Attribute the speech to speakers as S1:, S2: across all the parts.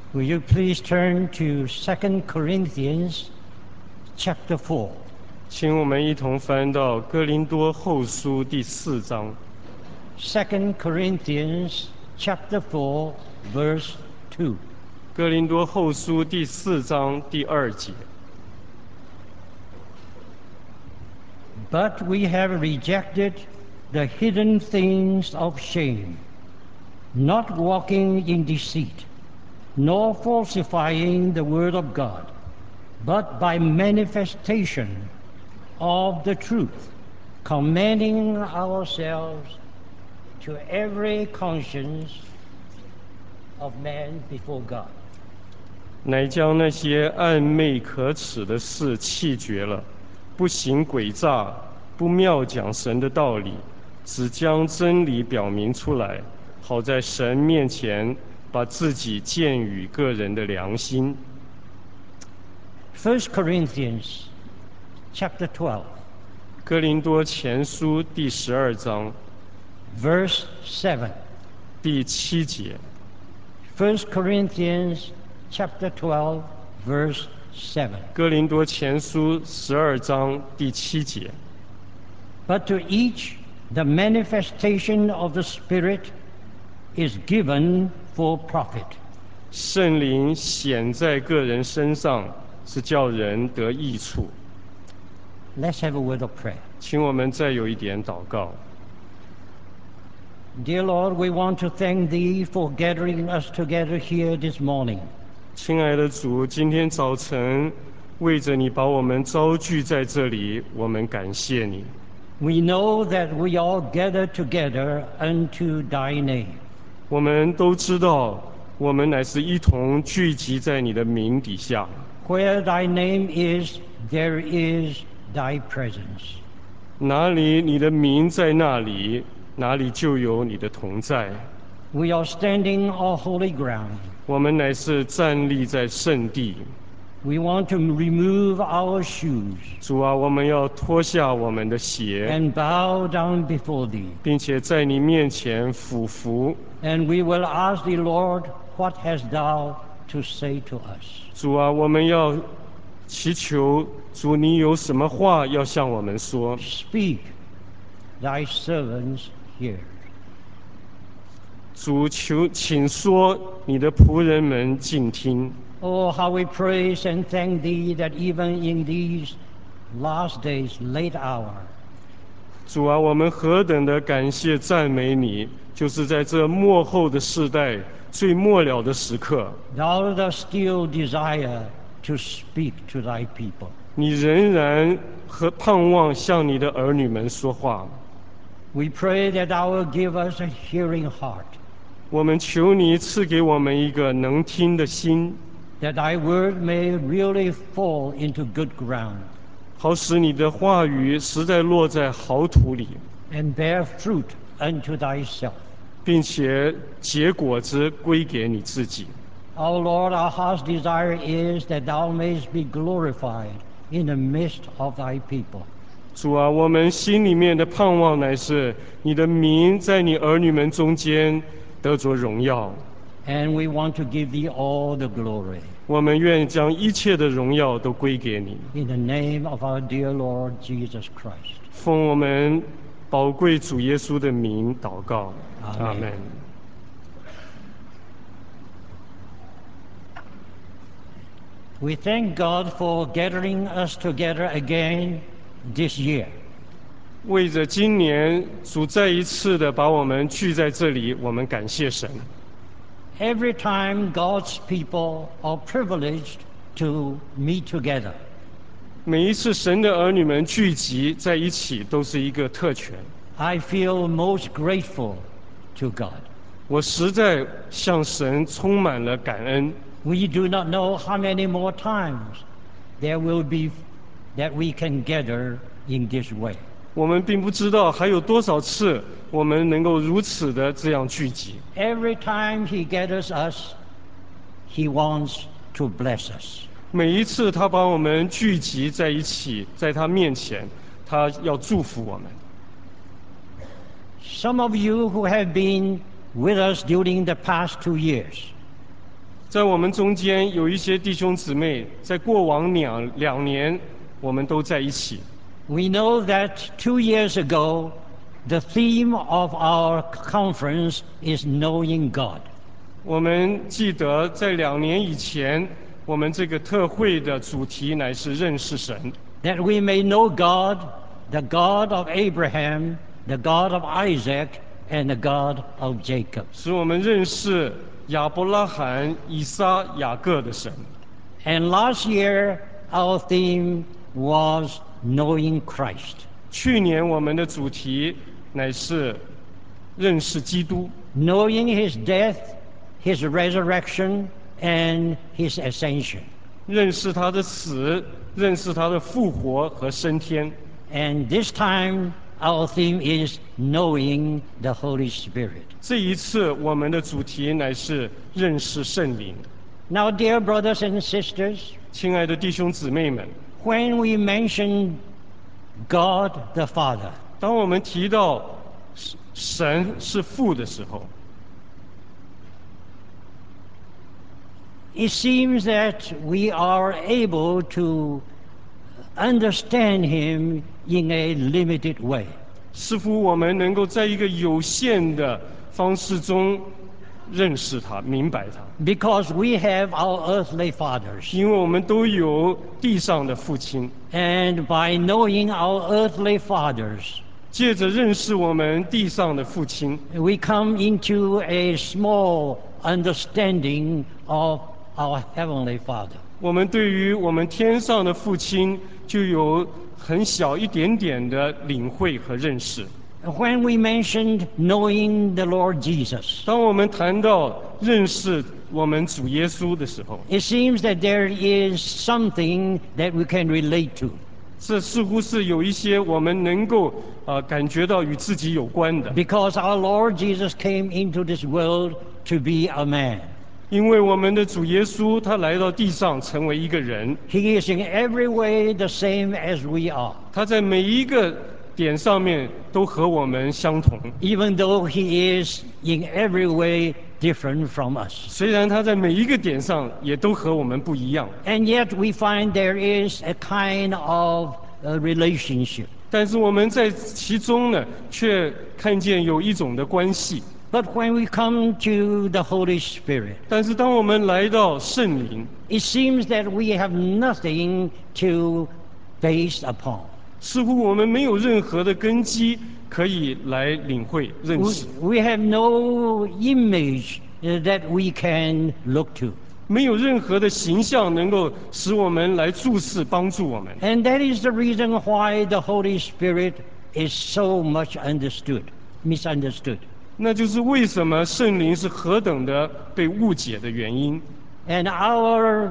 S1: Will you please turn to 2 Corinthians chapter 4?
S2: 请我们一同翻到哥林多后书第4章。
S1: 2 Corinthians chapter 4, verse 2.
S2: 哥林多后书第4章第2节。
S1: But we have rejected the hidden things of shame, not walking in deceit, nor falsifying the word of God, but by manifestation of the truth, commending ourselves to every conscience of man before God.
S2: 乃将那些暧昧可耻的事弃绝了，不行诡诈，不妙讲神的道理，只将真理表明出来，好在神面前把自己荐与个人的良心。
S1: 1 Corinthians chapter 12,
S2: 哥林多前书第12章
S1: verse 7.
S2: 第7节。
S1: 1 Corinthians chapter 12, verse 7.
S2: 哥林多前书12章第7节。
S1: But to each the manifestation of the Spirit is given for profit.
S2: 圣灵显在个人身上，是叫人得益处。
S1: Let's have a word of prayer.
S2: 请我们再有一点祷告。
S1: Dear Lord, we want to thank Thee for gathering us together here this morning.
S2: 亲爱的主，今天早晨为着你把我们招聚在这里，我们感谢你。
S1: We know that we all gather together unto Thy name.
S2: 我们都知道，我们乃是一同聚集在你的名底下。
S1: Where Thy name is, there is Thy presence.
S2: 哪里你的名在那里，哪里就有你的同在。
S1: We are standing on holy ground.
S2: 我们乃是站立在圣地。
S1: We want to remove our shoes
S2: 主啊，我们要脱下我们的鞋，
S1: and bow down before Thee.
S2: 并且在你面前俯伏。
S1: And we will ask Thee, Lord, what hast Thou to say to us?
S2: 主啊，我们要祈求主，你有什么话要向我们说？
S1: Speak, Thy servants hear.
S2: 主请说，你的仆人们静听。
S1: Oh, how we praise and thank Thee that even in these last days, late hour,
S2: 主啊，我们何等的感谢赞美你！就是在这末后的世代、最末了的时刻，
S1: Thou dost still desire to speak to Thy people.
S2: 你仍然和盼望向你的儿女们说话。
S1: We pray that Thou will give us a hearing heart,
S2: 我们求你赐给我们一个能听的心，
S1: that Thy word may really fall into good ground
S2: 好使你的话语实在落在好土里，
S1: and bear fruit unto Thyself.
S2: 并且结果子归给你自己。
S1: Our Lord, our heart's desire is that Thou mayest be glorified in the midst of Thy people.
S2: 主啊，我们心里面的盼望乃是你的名在你儿女们中间得着荣耀。
S1: And we want to give Thee all the glory.
S2: 我们愿将一切的荣耀都归给你。
S1: In the name of our dear Lord Jesus Christ.
S2: 奉我们宝贵主耶稣的名祷告，
S1: 阿们
S2: 阿门。
S1: We thank God for gathering us together again this year.
S2: 为着今年主再一次的把我们聚在这里，我们感谢神。
S1: Every time God's people are privileged to meet together,
S2: 每一次神的儿女们聚集在一起，都是一个特权。
S1: I feel most grateful to God.
S2: 我实在向神充满了感恩。
S1: We do not know how many more times there will be that we can gather in this way.
S2: 我们并不知道还有多少次我们能够如此的这样聚集。
S1: Every time He gathers us, He wants to bless us.
S2: 每一次他把我们聚集在一起，在他面前，他要祝福我们。
S1: Some of you who have been with us during the past 2 years,
S2: 在我们中间有一些弟兄姊妹，在过往两年，我们都在一起。
S1: We know that 2 years ago, the theme of our conference is knowing God.
S2: 我们记得在2年以前，我们这个特会的主题乃是认识神，
S1: That we may know God, the God of Abraham, the God of Isaac, and the God of Jacob.
S2: 使我们认识亚伯拉罕、以撒、雅各的神。
S1: And last year, our theme was knowing Christ.
S2: 去年我们的主题乃是认识基督，
S1: Knowing his death, his resurrection, and his ascension.
S2: 认识他的死，认识他的复活和升天。
S1: And this time, our theme is knowing the Holy Spirit.
S2: 这一次我们的主题乃是认识圣灵。
S1: Now, dear brothers and sisters,
S2: 亲爱的弟兄姊妹们，
S1: when we mention God the Father,
S2: 当我们提到神是父的时候，
S1: it seems that we are able to understand him in a limited way.
S2: 似乎我们能够在一个有限的方式中认识他、明白他，
S1: Because we have our earthly fathers.
S2: 因为我们都有地上的父亲。
S1: And by knowing our earthly fathers,
S2: 借着认识我们地上的父亲，
S1: we come into a small understanding of our Heavenly Father.
S2: 我们对于我们天上的父亲就有很小一点点的领会和认识。
S1: When we mentioned knowing the Lord Jesus,
S2: 当我们谈到认识我们主耶稣的时候，
S1: it seems that there is something that we can relate to.
S2: 这似乎是有一些我们能够感觉到与自己有关的，
S1: Because our Lord Jesus came into this world to be a man.
S2: 因为我们的主耶稣他来到地上成为一个人，
S1: He is in every way the same as we are,
S2: 他在每一个点上面都和我们相同。
S1: even though he is in every way different from us.
S2: 虽然他在每一个点上也都和我们不一样，
S1: And yet we find there is a kind of relationship.
S2: 但是我们在其中呢，却看见有一种的关系。
S1: But when we come to the Holy Spirit,
S2: 但是当我们来到圣灵，
S1: it seems that we have nothing to base upon.
S2: 似乎我们没有任何的根基可以来领会认识，
S1: We have no image that we can look to.
S2: 没有任何的形象能够使我们来注视帮助我们。
S1: And that is the reason why the Holy Spirit is so much misunderstood.
S2: 那就是为什么圣灵是何等的被误解的原因。
S1: And our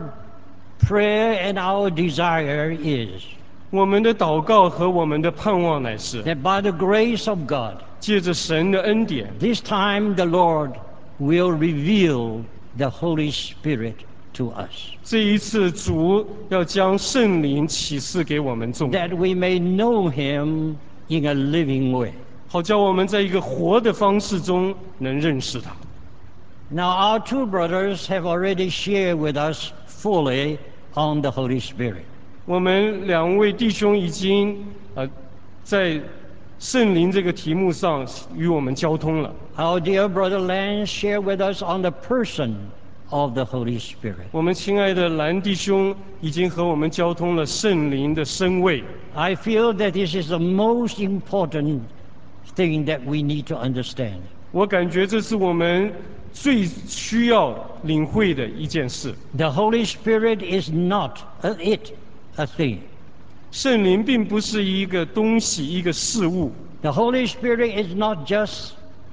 S1: prayer and our desire is
S2: 我们的祷告和我们的盼望乃是
S1: that by the grace of God,
S2: 借着神的恩典，
S1: this time the Lord will reveal the Holy Spirit to us,
S2: 这一次主要将圣灵启示给我们众人，
S1: that we may know him in a living way.
S2: 好叫我们在一个活的方式中能认识他。
S1: Now, our two brothers have already shared with us fully on the Holy Spirit.
S2: 我们两位弟兄已经在圣灵这个题目上与我们交通了。
S1: Our dear brother Lance shared with us on the person of the Holy Spirit.
S2: 我们亲爱的兰弟兄已经和我们交通了圣灵的身位。
S1: I feel that this is the most important thing that we need to understand.
S2: 我感觉这是我们最需要领会的一件事。
S1: The Holy Spirit is not a thing.
S2: 圣灵并不是一个东西，一个事物。
S1: The Holy Spirit is not just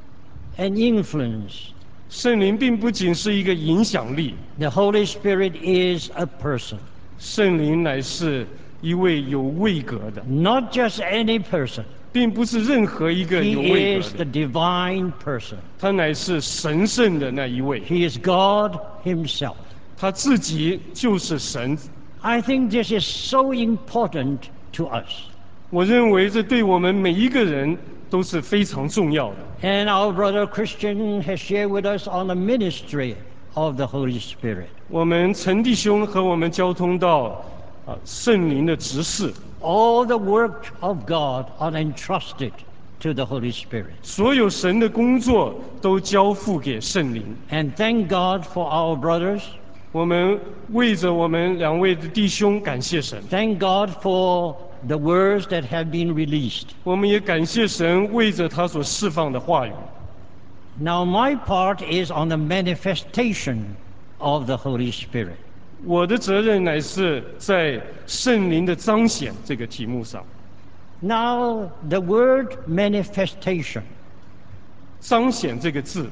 S1: an influence.
S2: 圣灵并不仅是一个影响力，
S1: The Holy Spirit is a person.
S2: 圣灵乃是一位有位格的，
S1: Not just any person.
S2: 并不是任何一个有
S1: He
S2: 位
S1: is
S2: 格
S1: the
S2: 的，
S1: divine person.
S2: 他乃是神圣的那一位，
S1: He is God himself.
S2: 他自己就是神。
S1: I think this is so important to us.
S2: 我认为这对我们每一个人都是非常重要的。
S1: And our brother Christian has shared with us on the ministry of the Holy Spirit.
S2: 我们陈弟兄和我们交通到圣灵的执事，
S1: All the work of God are entrusted to the Holy Spirit.
S2: 所有神的工作都交付给圣灵。
S1: And thank God for our brothers.
S2: 我们为着我们两位的弟兄感谢神，
S1: Thank God for the words that have been released.
S2: 我们也感谢神为着他所释放的话语。
S1: Now, my part is on the manifestation of the Holy Spirit.
S2: 我的责任乃是在圣灵的彰显这个题目上。
S1: Now, the word manifestation,
S2: 彰显这个字，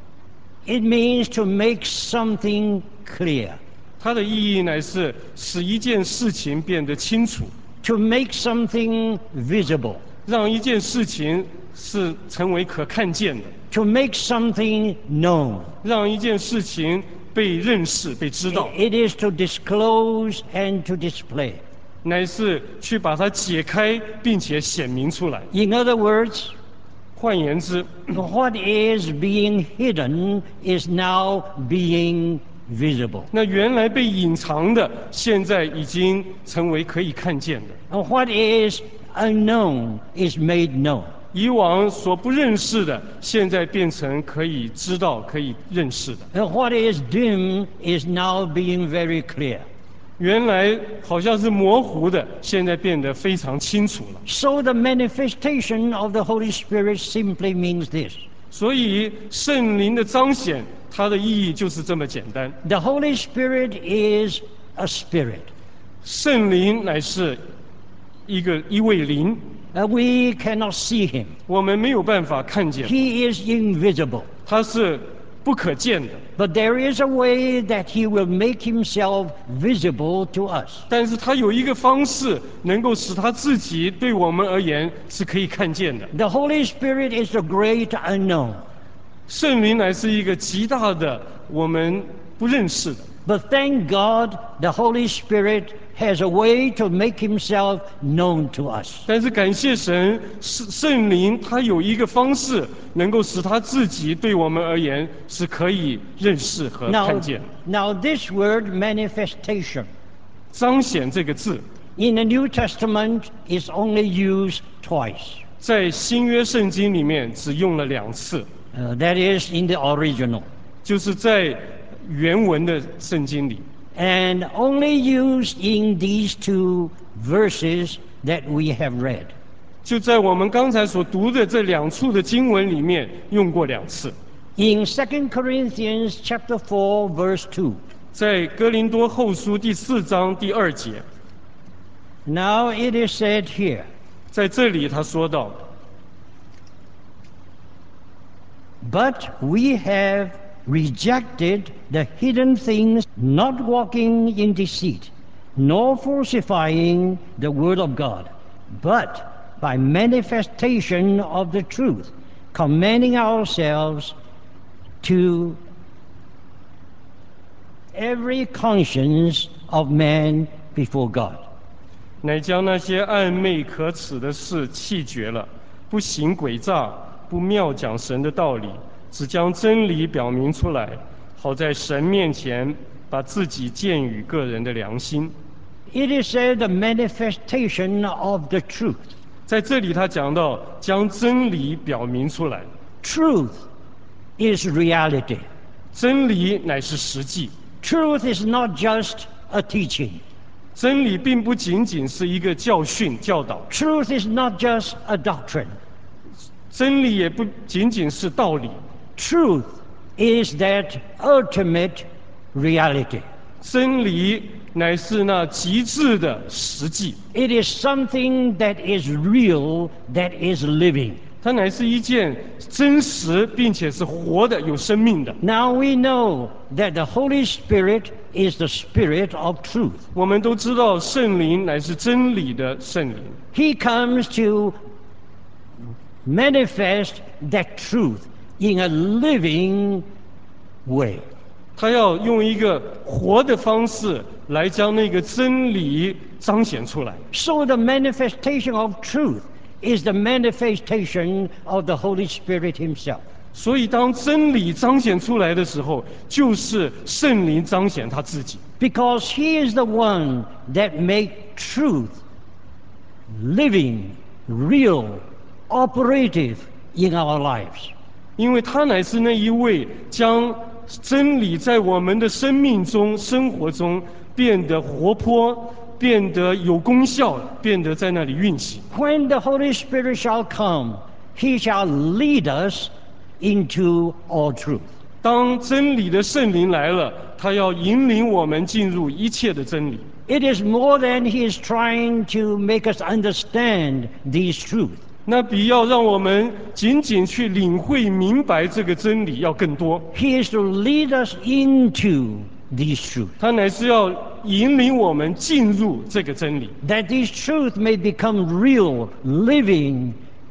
S1: it means to make something clear,
S2: 它的意义乃是使一件事情变得清楚，
S1: to make something visible,
S2: 让一件事情是成为可看见的，
S1: to make something known.
S2: 让一件事情被认识、被知道，
S1: It is to disclose and to display.
S2: 乃是去把它解开，并且显明出来。
S1: In other words,
S2: 换言之，
S1: what is being hidden is now being visible.
S2: 那原来被隐藏的，现在已经成为可以看见的；
S1: And what is unknown is made known.
S2: 以往所不认识的，现在变成可以知道、可以认识的。
S1: And what is dim is now being very clear.
S2: 原来好像是模糊的，现在变得非常清楚了。
S1: So the manifestation of the Holy Spirit simply means this.
S2: 所以圣灵的彰显，它的意义就是这么简单。
S1: The Holy Spirit is a spirit.
S2: 圣灵乃是一位灵，
S1: We cannot see him.
S2: 我们没有办法看见，
S1: He is invisible.
S2: 它是不可见的。
S1: But there is a way that he will make himself visible to us.
S2: 但是它有一个方式，能够使它自己对我们而言是可以看见的。
S1: The Holy Spirit is the great unknown.
S2: 圣灵乃是一个极大的我们不认识的，
S1: But thank God the Holy Spirit has a way to make himself known to us.
S2: 但是感谢神，圣灵它有一个方式，能够使它自己对我们而言是可以认识和看见。
S1: Now this word manifestation
S2: 彰显这个字，
S1: in the New Testament is only used twice.
S2: 在新约圣经里面只用了2次，
S1: That is in the original.
S2: 就是在原文的圣经里，
S1: And only used in these two verses that we have read.
S2: 就在我们刚才所读的这2处的经文里面用过2次。
S1: In 2 Corinthians chapter 4 verse 2.
S2: 在哥林多后书第4章第2节，
S1: Now it is said here,
S2: 在这里他说到，
S1: but we have rejected the hidden things, not walking in deceit, nor falsifying the word of God, but by manifestation of the truth, commending ourselves to every conscience of man before God.
S2: 乃将那些暧昧可耻的事弃绝了，不行诡诈，不妙讲神的道理，只将真理表明出来，好在神面前把自己鉴于个人的良心。
S1: It is said the manifestation of the truth.
S2: 在这里他讲到将真理表明出来，
S1: Truth is reality.
S2: 真理乃是实际，
S1: Truth is not just a teaching.
S2: 真理并不仅仅是一个教训教导，
S1: Truth is not just a doctrine.
S2: 真理也不仅仅是道理，
S1: Truth is that ultimate reality.
S2: 真理乃是那极致的实际，
S1: It is something that is real, that is living.
S2: 它乃是一件真实并且是活的、有生命的。
S1: Now we know that the Holy Spirit is the Spirit of truth.
S2: 我们都知道圣灵乃是真理的圣灵，
S1: He comes to manifest that truth in a living way.
S2: 他要用一个活的方式来将那个真理彰显出来。
S1: So the manifestation of truth is the manifestation of the Holy Spirit himself.
S2: 所以当真理彰显出来的时候，就是圣灵彰显他自己。
S1: Because he is the one that make truth living, real, operative in our lives.
S2: 因为他乃是那一位将真理在我们的生命中、生活中变得活泼、变得有功效、变得在那里运行。
S1: When the Holy Spirit shall come, he shall lead us into all truth.
S2: 当真理的圣灵来了，他要引领我们进入一切的真理。
S1: It is more than he is trying to make us understand these truths.
S2: 那比要让我们仅仅去领会明白这个真理要更多。
S1: He is to lead us into these truths,
S2: 他乃是要引领我们进入这个真理，
S1: that these truths may become real, living,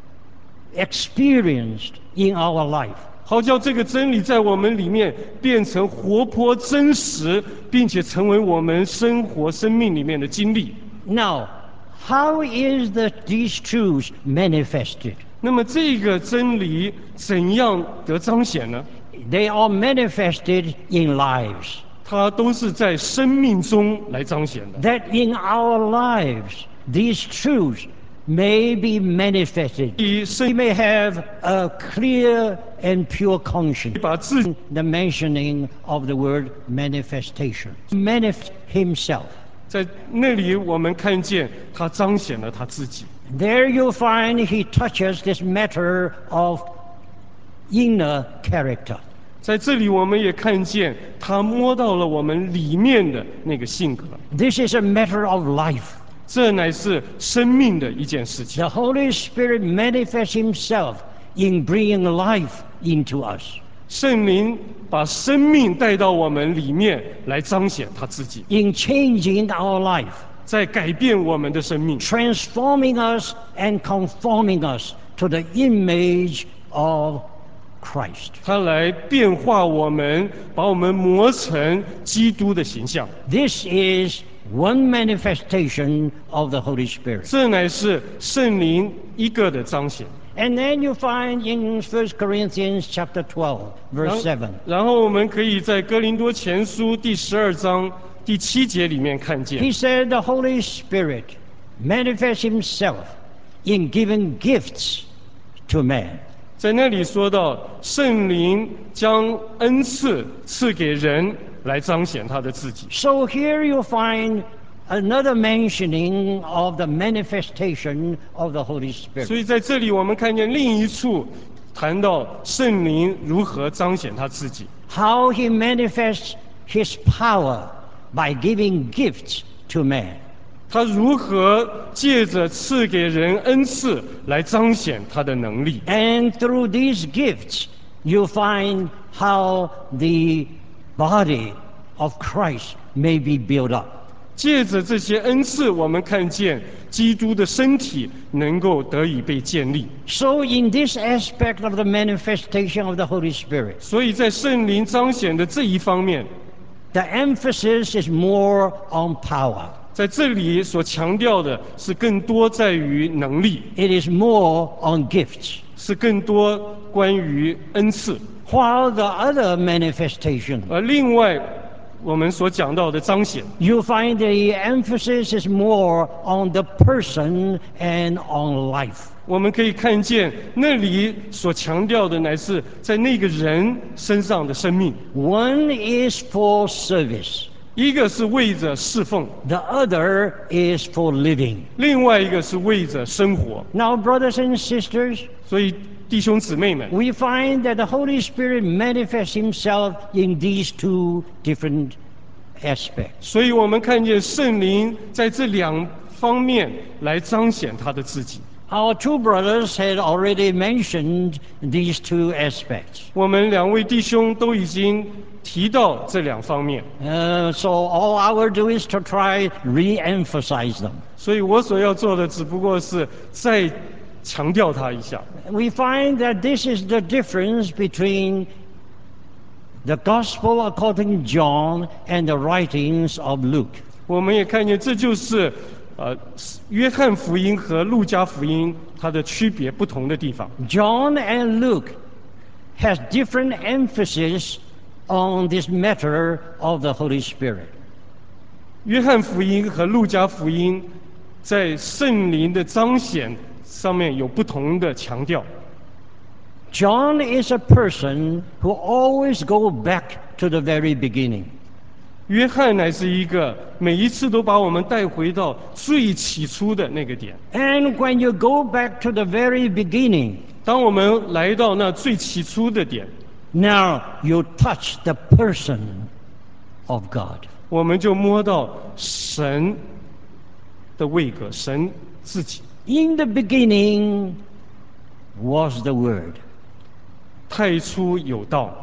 S1: experienced in our life.
S2: 好叫这个真理在我们里面变成活泼真实，并且成为我们生活生命里面的经历。
S1: Now, how is these truths manifested?
S2: 那么这个真理怎样得彰显呢？
S1: They are manifested in lives.
S2: 它都是在生命中来彰显的。
S1: That in our lives, these truths may be manifested.
S2: 以
S1: We
S2: 圣
S1: may have a clear and pure conscience.
S2: 把自己
S1: The mentioning of the word manifestation. Manifest himself.
S2: 在那里，我们看见他彰显了他自己。
S1: There you'll find he touches this matter of inner character.
S2: 在这里，我们也看见他摸到了我们里面的那个性格，
S1: This is a matter of life.
S2: 这乃是生命的一件事情。
S1: The Holy Spirit manifests himself in bringing life into us.
S2: 圣灵把生命带到我们里面来彰显他自己，
S1: In changing our life,
S2: 在改变我们的生命，
S1: transforming us and conforming us to the image of Christ.
S2: 他来变化我们，把我们磨成基督的形象。
S1: This is one manifestation of the Holy Spirit.
S2: 这乃是圣灵一个的彰显。
S1: And then you find in 1 Corinthians chapter 12, verse 7.
S2: 然后我们可以在哥林多前书第12章第7节里面看见，
S1: He said the Holy Spirit manifests himself in giving gifts to man.
S2: 在那里说到圣灵将恩赐赐给人来彰显他的自己。
S1: So here you find another mentioning of the manifestation of the Holy
S2: 所
S1: Spirit.
S2: 以在这里我们看见另一处谈到圣灵如何彰显他自己，
S1: How he manifests his power by giving gifts to man.
S2: 他如何借着赐给人恩赐来彰显他的能力。
S1: And through these gifts, you find how the body of Christ may be built up.
S2: 借着这些恩赐，我们看见基督的身体能够得以被建立。
S1: So in this aspect of the manifestation of the Holy Spirit,
S2: 所以在圣灵彰显的这一方面，
S1: the emphasis is more on power.
S2: 在这里所强调的是更多在于能力，
S1: It is more on gifts.
S2: 是更多关于恩赐。
S1: While the other manifestation,
S2: 而另外我们所讲到的彰显，
S1: you find the emphasis is more on the person and on life.
S2: 我们可以看见那里所强调的乃是在那个人身上的生命，
S1: One is for service.
S2: 一个是为着侍奉，
S1: The other is for living.
S2: 另外一个是为着生活。
S1: Now, brothers and sisters,
S2: 所以弟兄姊妹们，
S1: we find that the Holy Spirit manifests himself in these two different aspects.
S2: 所以我们看见圣灵在这两方面来彰显他的自己。
S1: Our two brothers had already mentioned these two aspects.
S2: 我们两位弟兄都已经提到这两方面，
S1: So all I will do is to try re-emphasize them.
S2: 所以我所要做的只不过是再强调它一下。
S1: We find that this is the difference between the Gospel according to John and the writings of Luke.
S2: 我们也看见这就是约翰福音和路加福音它的区别不同的地方。
S1: John and Luke has different emphasis on this matter of the Holy Spirit.
S2: 约翰福音和路加福音在圣灵的彰显上面有不同的强调。
S1: John is a person who always goes back to the very beginning.
S2: 约翰乃是一个每一次都把我们带回到最起初的那个点。
S1: And when you go back to the very beginning,
S2: 当我们来到那最起初的点，
S1: now you touch the person of God.
S2: 我们就摸到神的位格，神自己。
S1: In the beginning was the Word.
S2: 太初有道，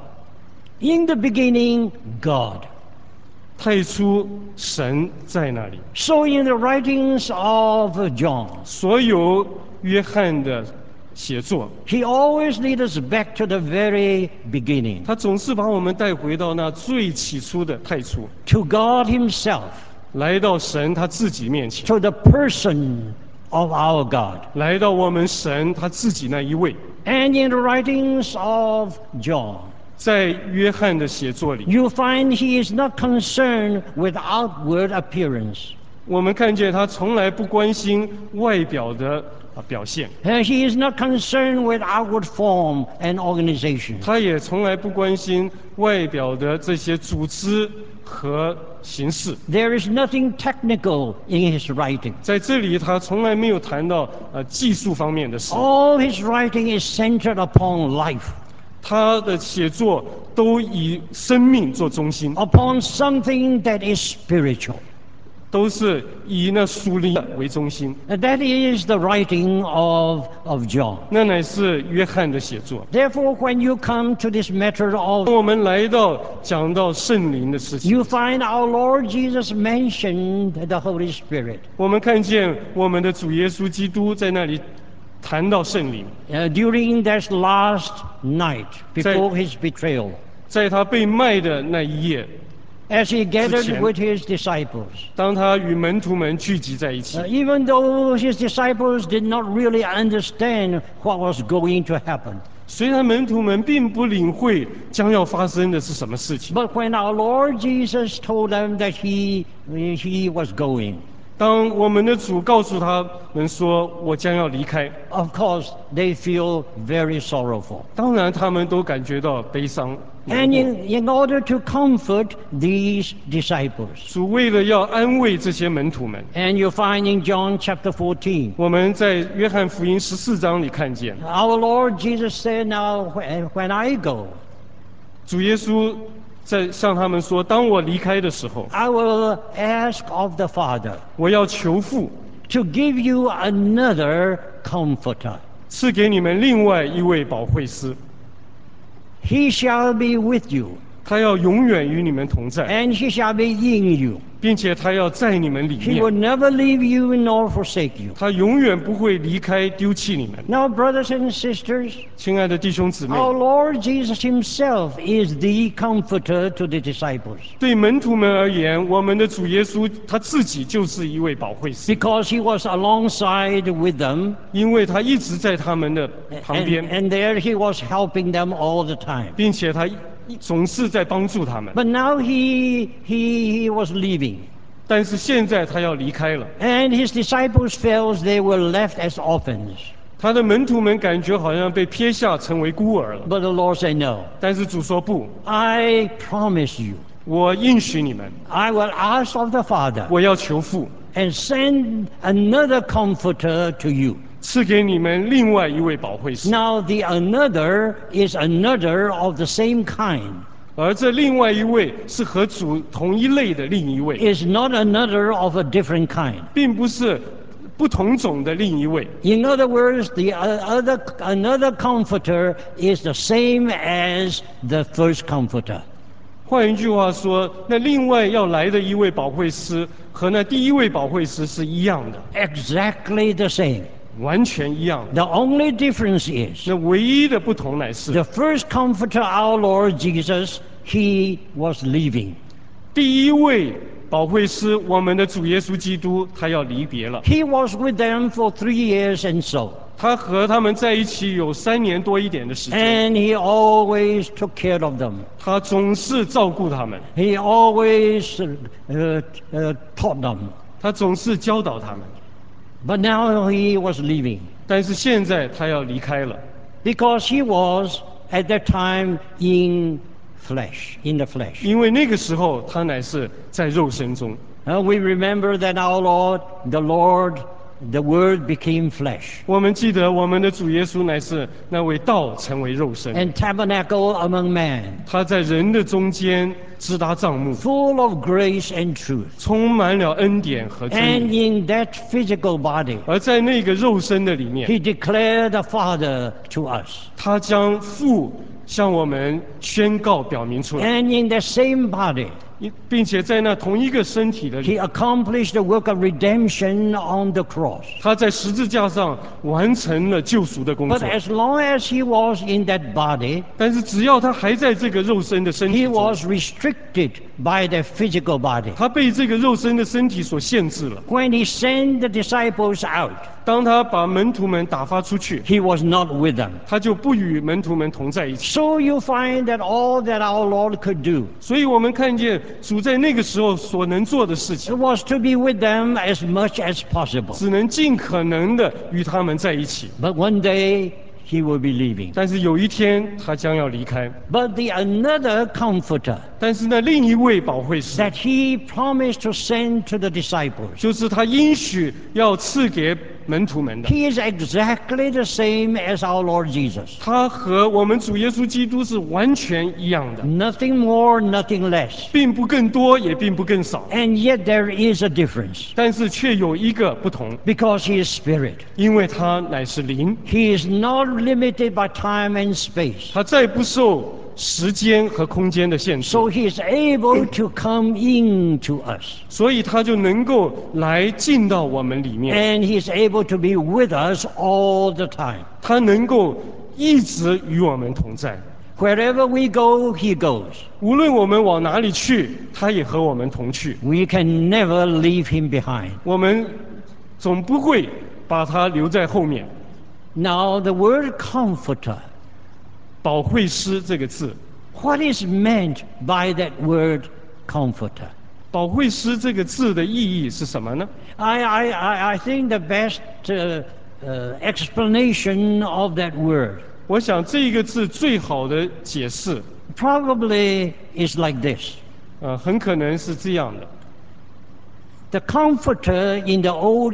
S1: In the beginning, God.
S2: 太初神在那里。
S1: So in the writings of John,
S2: 所有约翰的写作，
S1: he always leads us back to the very beginning,
S2: 他总是把我们带回到那最起初的太初，
S1: to God himself,
S2: 来到神他自己面前，
S1: to the person of our God.
S2: 来到我们神他自己那一位。
S1: And in the writings of John,
S2: 在约翰的写作里，
S1: you find he is not concerned with outward appearance.
S2: 我们看见他从来不关心外表的表现，
S1: He is not concerned with outward form and organization.
S2: 他也从来不关心外表的这些组织和形式。
S1: There is nothing technical in his writing.
S2: 在这里，他从来没有谈到技术方面的事，
S1: All his writing is centered upon life,
S2: 他的写作都以生命做中心，
S1: upon something that is spiritual.
S2: 都是以那属灵为中心。
S1: That is the writing of John.
S2: 那乃是约翰的写作。
S1: Therefore, when you come to this matter
S2: 当
S1: of,
S2: 我们来到讲到圣灵的事情，
S1: you find our Lord Jesus mentioned the Holy Spirit.
S2: 我们看见我们的主耶稣基督在那里谈到圣灵，
S1: During that last night before his betrayal,
S2: 在他被卖的那一夜，
S1: as he gathered
S2: 之前。
S1: with his disciples,
S2: 当他与门徒们聚集在一起，
S1: even though his disciples did not really understand what was going to happen.
S2: 虽然门徒们并不领会将要发生的是什么事情，
S1: But when our Lord Jesus told them that he was going,
S2: 当我们的主告诉他们说我将要离开，
S1: of course, they feel very sorrowful.
S2: 当然他们都感觉到悲伤。难
S1: And
S2: 过
S1: in order to comfort these disciples,
S2: 主为了要安慰这些门徒们，
S1: and you find in John chapter 14,
S2: 我们在约翰福音14章里看见，
S1: our Lord Jesus said, now when I go,
S2: 主耶稣在向他们说：“当我离开的时候，
S1: I will ask of the Father
S2: 我要求父
S1: to give you another comforter.
S2: 赐给你们另外一位保惠师，
S1: He shall be with you,
S2: 他要永远与你们同在，
S1: and he shall be in you.
S2: 并且他要在你们里
S1: He will
S2: 面，
S1: never leave you nor forsake you.
S2: 他永远不会离开丢弃你们。”
S1: Now, brothers and sisters,
S2: 亲爱的弟兄姊妹，
S1: our Lord Jesus himself is the comforter to the disciples,
S2: 对门徒们而言，我们的主耶稣他自己就是一位保惠师，
S1: because he was alongside with them,
S2: 因为他一直在他们的旁
S1: and,
S2: 边，
S1: and there he was helping them all the time.
S2: 并且他总是在帮助他们。
S1: But now he was leaving,
S2: 但是现在他要离开了，
S1: and his disciples felt they were left as orphans.
S2: 他的门徒们感觉好像被撇下，成为孤儿了。
S1: But the Lord said, no,
S2: 但是主说不，
S1: I promise you,
S2: 我应许你们，
S1: I will ask of the Father
S2: 我要求父
S1: and send another comforter to you.
S2: 赐给你们另外一位保惠师。
S1: Now, the another is another of the same kind.
S2: 而这另外一位是和主同一类的另一位，
S1: Is not another of a different kind.
S2: 并不是不同种的另一位。
S1: In other words, another comforter is the same as the first comforter.
S2: 换一句话说，那另外要来的一位保惠师和那第一位保惠师是一样的，
S1: Exactly the same.
S2: 完全一样的。
S1: The only difference is
S2: 那唯一的不同乃是，
S1: the first comforter, our Lord Jesus, he was leaving.
S2: 第一位保惠师，我们的主耶稣基督，他要离别了。
S1: He was with them for 3 years and so,
S2: 他和他们在一起有3年多一点的时间，
S1: and he always took care of them.
S2: 他总是照顾他们，
S1: He always taught them.
S2: 他总是教导他们。
S1: But now he was leaving
S2: 但是现在他要离开了，
S1: because he was at that time in the flesh.
S2: 因为那个时候他乃是在肉身中。
S1: We remember that our Lord, the Word became flesh
S2: 我们记得我们的主耶稣乃是那位道成为肉身，
S1: and tabernacle among men,
S2: 他在人的中间支搭帐幕，
S1: full of grace and truth.
S2: 充满了恩典和真
S1: And
S2: 理。
S1: in that physical body,
S2: 而在那个肉身的里面，
S1: he declared the Father to us.
S2: 他将父向我们宣告表明出来，
S1: And in the same body,
S2: 并且在那同一个身体的里，
S1: he accomplished the work of redemption on the cross.
S2: 他在十字架上完成了救赎的工
S1: But
S2: 作。
S1: as long as he was in that body,
S2: 但是只要他还在这个肉身的身体
S1: he
S2: 中，
S1: was restricted by the physical body.
S2: 他被这个肉身的身体所限制了。
S1: When he sent the disciples out,
S2: 当他把门徒们打发出去，
S1: he was not with them.
S2: 他就不与门徒们同在一起。
S1: So you find that all that our Lord could do,
S2: 所以我们看见主在那个时候所能做的事
S1: it
S2: 情，
S1: was to be with them as much as possible.
S2: 只能尽可能的与他们在一起。
S1: But one day he will be leaving.
S2: 但是有一天他将要离开。
S1: But another comforter
S2: 但是呢，另一位保惠师，
S1: that he promised to send to the disciples,
S2: 就是他应许要赐给门徒们的，
S1: he is exactly the same as our Lord Jesus.
S2: 他和我们主耶稣基督是完全一样的，
S1: Nothing more, nothing less.
S2: 并不更多，也并不更少，
S1: And yet there is a difference
S2: 但是却有一个不同，
S1: because he is spirit.
S2: 因为他乃是灵，
S1: He is not limited by time and space.
S2: 他再不受时间和空间的限制，
S1: So he is able to come into us.
S2: 所以他就能够来进到我们里面，
S1: And he is able to be with us all the time.
S2: 他能够一直与我们同在。
S1: Wherever we go, he goes.
S2: 无论我们往哪里去，他也和我们同去。
S1: We can never leave him behind.
S2: 我们总不会把他留在后面。
S1: Now, the word comforter,
S2: 保惠师这个字，
S1: what is meant by that word comforter?
S2: 保惠师这个字的意义是什么呢？
S1: I think the best explanation of that word
S2: 我想这个字最好的解释，
S1: probably is like this.
S2: 很可能是这样的。
S1: The comforter in the old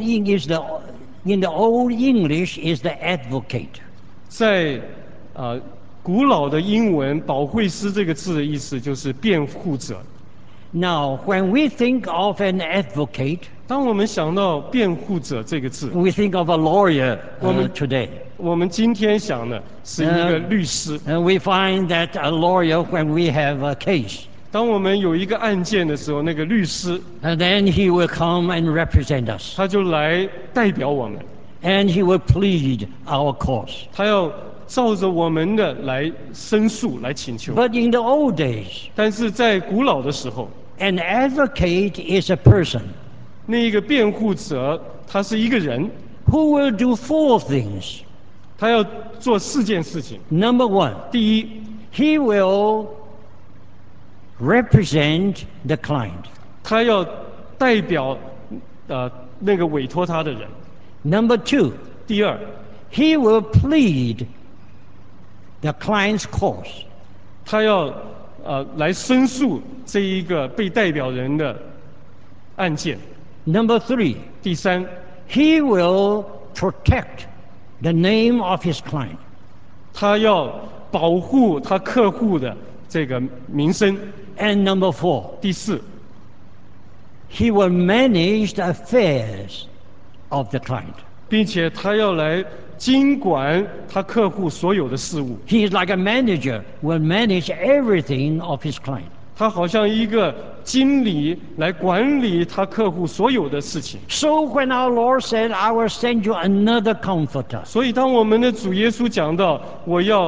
S1: English is the advocate.
S2: 在古老的英文，保惠师这个字的意思就是辩护者。
S1: Now, when we think of an advocate,
S2: 当我们想到辩护者这个字，
S1: we think of a lawyer
S2: Woman.
S1: today.
S2: 我们今天想的是一个律师。
S1: And we find that a lawyer, when we have a case,
S2: 当我们有一个案件的时候，那个律师
S1: and then he will come and represent us,
S2: 他就来代表我们，
S1: and he will plead our cause.
S2: 他要照着我们的来申诉、来请求。
S1: But in the old days,
S2: 但是在古老的时候，
S1: an advocate is a person
S2: 那一个辩护者他是一个人，
S1: who will do 4 things.
S2: 他要做4件事情。
S1: Number 1,
S2: 第一，
S1: he will represent the client.
S2: 他要代表那个委托他的人。
S1: Number 2,
S2: 第二，
S1: he will plead the client's cause.
S2: 他要来申诉这一个被代表人的案件。
S1: Number 3,
S2: 第三，
S1: he will protect the name of his client.
S2: 他要保护他客户的这个名声。
S1: And number 4,
S2: 第四，
S1: he will manage the affairs of the client.
S2: 并且他要来经管他客户所有的事务。
S1: He is like a manager, will manage everything of his client.
S2: 他好像一个经理来管理他客户所有的事情。
S1: So when our Lord said, I will send you another comforter,
S2: 所以，当我们的主耶稣讲到我要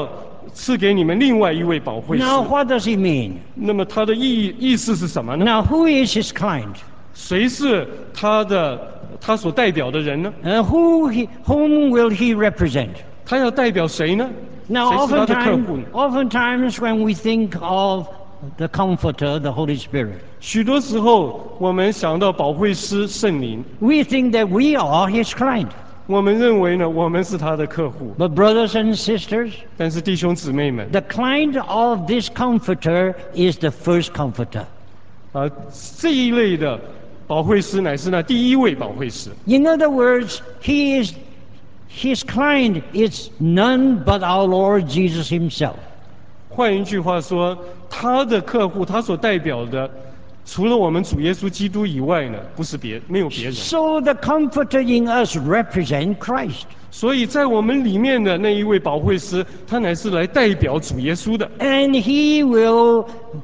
S2: 赐给你们另外一位保惠师。
S1: Now, what does he mean?
S2: 那么他的意思是什么呢？
S1: Now, who is his client?
S2: 谁是他所代表的人呢？
S1: Whom will he represent?
S2: 他要代表谁呢？
S1: Now,
S2: 谁是他的客户呢？
S1: oftentimes when we think of the Comforter, the Holy Spirit,
S2: 许多时候，我们想到保惠师圣灵，
S1: we think that we are his client.
S2: 我们认为呢，我们是他的客户。
S1: But brothers and sisters,
S2: 但是弟兄姊妹们，
S1: the client of this Comforter is the first Comforter.
S2: 这一类的保惠师乃是那第一位保惠师。
S1: In other words, his client is none but our Lord Jesus himself.
S2: 换一句话说，他的客户，他所代表的，除了我们主耶稣基督以外呢，没有别人。
S1: So the Comforter in us represent Christ.
S2: 所以在我们里面的那一位保惠师，他乃是来代表主耶稣的，
S1: And he will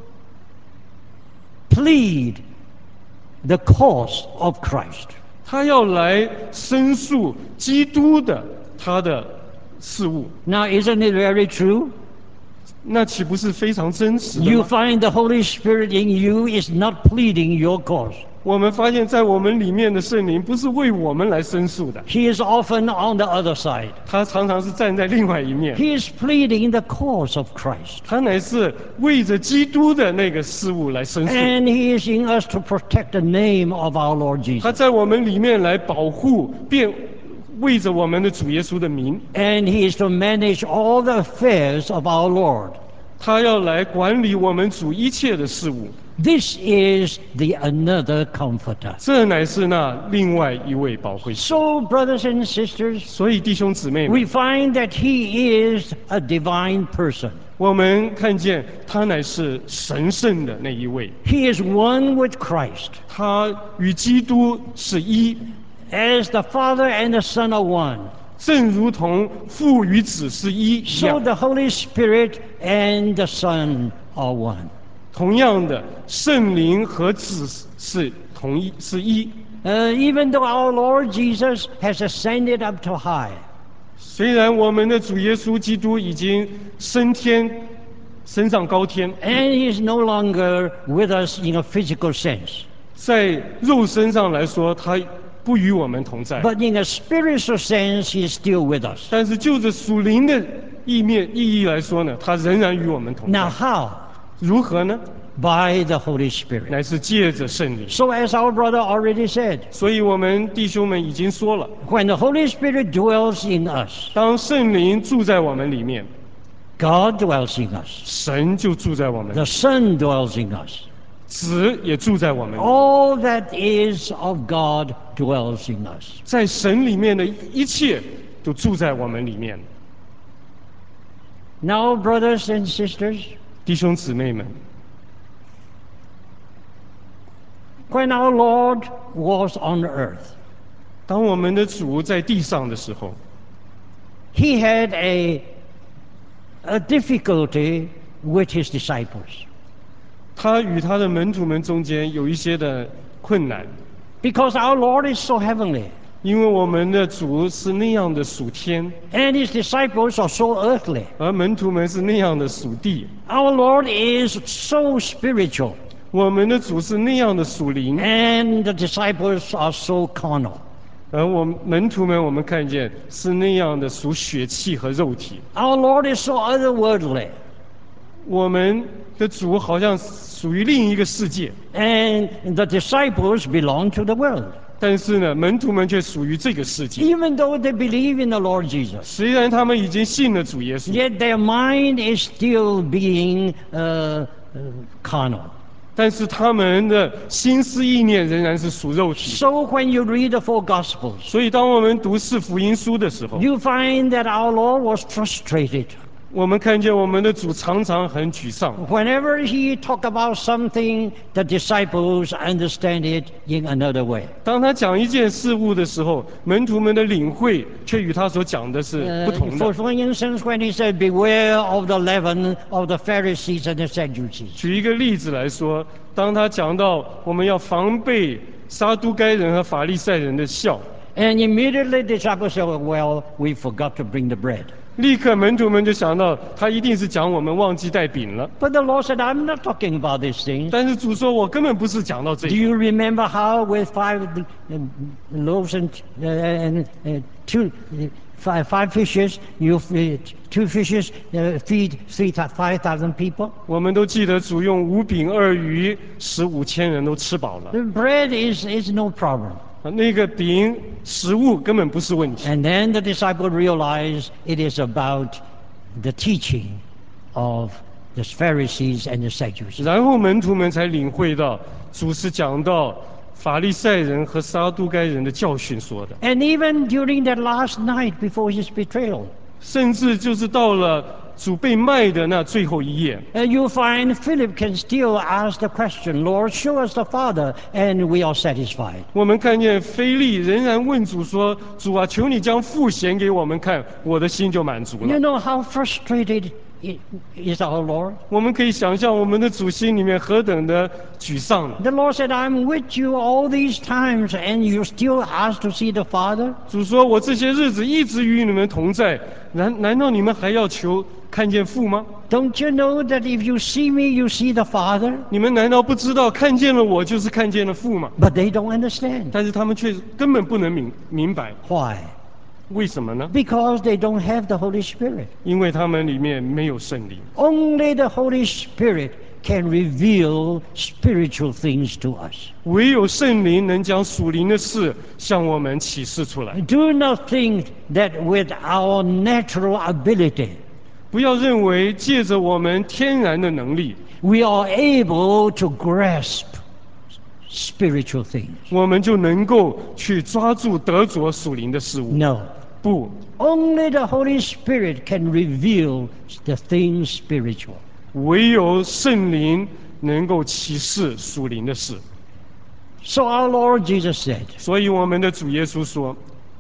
S1: plead the cause of Christ.
S2: 他要来申诉基督的他的事物。
S1: Now, isn't it very true?
S2: 那岂不是非常真实的
S1: You
S2: 吗？
S1: find the Holy Spirit in you is not pleading your cause.
S2: 我们发现，在我们里面的圣灵不是为我们来申诉的，
S1: He is often on the other side.
S2: 他常常是站在另外一面，
S1: He is pleading the cause of Christ.
S2: 他乃是为着基督的那个事物来申诉。
S1: And he is in us to protect the name of our Lord
S2: 他
S1: Jesus.
S2: 在我们里面来保护，便为着我们的主耶稣的名，
S1: And he is to manage all the affairs of our Lord.
S2: 他要来管理我们主一切的事物。
S1: This is the another Comforter.
S2: 这乃是那另外一位保惠师。
S1: So, brothers and sisters,
S2: 所以弟兄姊妹们，
S1: we find that he is a divine person.
S2: 我们看见他乃是神圣的那一位，
S1: He is one with Christ.
S2: 他与基督是一，
S1: As the Father and the Son are one,
S2: 正如同父与子是一一
S1: so
S2: 样。
S1: the Holy Spirit and the Son are one.
S2: 同样的，圣灵和子是是一。
S1: Even though our Lord Jesus has ascended up to high,
S2: 虽然我们的主耶稣基督已经升天，升上高天，
S1: and he is no longer with us in a physical sense,
S2: 在肉身上来说，他不与我们同在。
S1: but in a spiritual sense, he is still with us.
S2: 但是就着属灵的意义来说呢，他仍然与我们同
S1: Now,
S2: 在。
S1: how?
S2: 如何呢？
S1: By the Holy Spirit.
S2: 乃是借着圣灵。
S1: So, as our brother already said,
S2: 所以我们弟兄们已经说了，
S1: when the Holy Spirit dwells in us,
S2: 当圣灵住在我们里面，
S1: God dwells in us,
S2: 神就住在我们里
S1: the
S2: 面，
S1: Son dwells in us.
S2: 子也住在我们里面。
S1: All that is of God dwells in us.
S2: 在神里面的一切都住在我们里面。
S1: Now, brothers and sisters,
S2: 弟兄姊妹们，
S1: when our Lord was on earth,
S2: 当我们的主在地上的时候，
S1: he had a difficulty with his disciples
S2: 他与他的门徒们中间有一些的困难，
S1: because our Lord is so heavenly
S2: 因为我们的主是那样的属天，
S1: and his disciples are so earthly.
S2: 而门徒们是那样的属地。
S1: Our Lord is so spiritual
S2: 我们的主是那样的属灵，
S1: and the disciples are so carnal.
S2: 而门徒们我们看见是那样的属血气和肉体。
S1: Our Lord is so otherworldly
S2: 我们的主好像属于另一个世界，
S1: and the disciples belong to the world.
S2: 但是呢，门徒们却属于这个世界。
S1: Even though they believe in the Lord Jesus,
S2: 虽然他们已经信了主耶稣，
S1: yet their mind is still being carnal.
S2: 但是他们的心思意念仍然是属肉体。
S1: So when you read the four Gospels,
S2: 所以，当我们读四福音书的时候，
S1: you find that our Lord was frustrated.
S2: 我们看见我们的主常常很沮丧。
S1: Whenever he talked about something, the disciples understand it in another way.
S2: 当他讲一件事物的时候，门徒们的领会却与他所讲的是不同的。
S1: For instance, when he said, "Beware of the leaven of the Pharisees and the Sadducees,"
S2: 举一个例子来说，当他讲到我们要防备撒都该人和法利赛人的笑，
S1: and immediately the disciples said, "Well, we forgot to bring the bread."
S2: 立刻门徒们就想到，他一定是讲我们忘记带饼了。
S1: But the Lord said, I'm not talking about these things.
S2: 但是主说，我根本不是讲到这
S1: Do
S2: 个。
S1: you remember how with loaves and five fishes, two fishes feed 5,000 people?
S2: 我们都记得主用5饼2鱼使5000人都吃饱了。
S1: The bread is no problem.
S2: 那个饼食物根本不是问题。
S1: And then the disciple realized it is about the teaching of the Pharisees and the Sadducees.
S2: 然后门徒们才领会到，主是讲到法利赛人和撒都该人的教训说的。
S1: And even during that last night before his betrayal,
S2: 甚至就是到了主被卖的那最后一夜，
S1: you find Philip can still ask the question, Lord, show us the Father, and we are satisfied.
S2: 我们看见腓利仍然问主说：“主啊，求你将父显给我们看，我的心就满足了。”
S1: You know how frustrated is our Lord?
S2: 我们可以想象我们的主心里面何等的沮丧。
S1: The Lord said, I'm with you all these times, and you still ask to see the Father?
S2: 主说：“我这些日子一直与你们同在，难道你们还要求看见父吗？
S1: Don't you know that if you see me, you see the Father?
S2: 你们难道不知道看见了我就是看见了父吗？”
S1: But they don't understand.
S2: 但是他们却根本不能明白，
S1: Why?
S2: 为什么呢？
S1: Because they don't have the Holy Spirit.
S2: 因为他们里面没有圣灵。
S1: Only the Holy Spirit can reveal spiritual things to us.
S2: 唯有圣灵能将属灵的事向我们启示出来。
S1: Do not think that with our natural ability,
S2: 不要认为借着我们天然的能力，
S1: we are able to grasp spiritual things.
S2: 我们就能够去抓住得着属灵的事物。
S1: No.
S2: 不，
S1: Only the Holy Spirit can reveal the things spiritual.
S2: 唯有圣灵能够启示属灵的事。
S1: So our Lord Jesus said,
S2: 所以我们的主耶稣说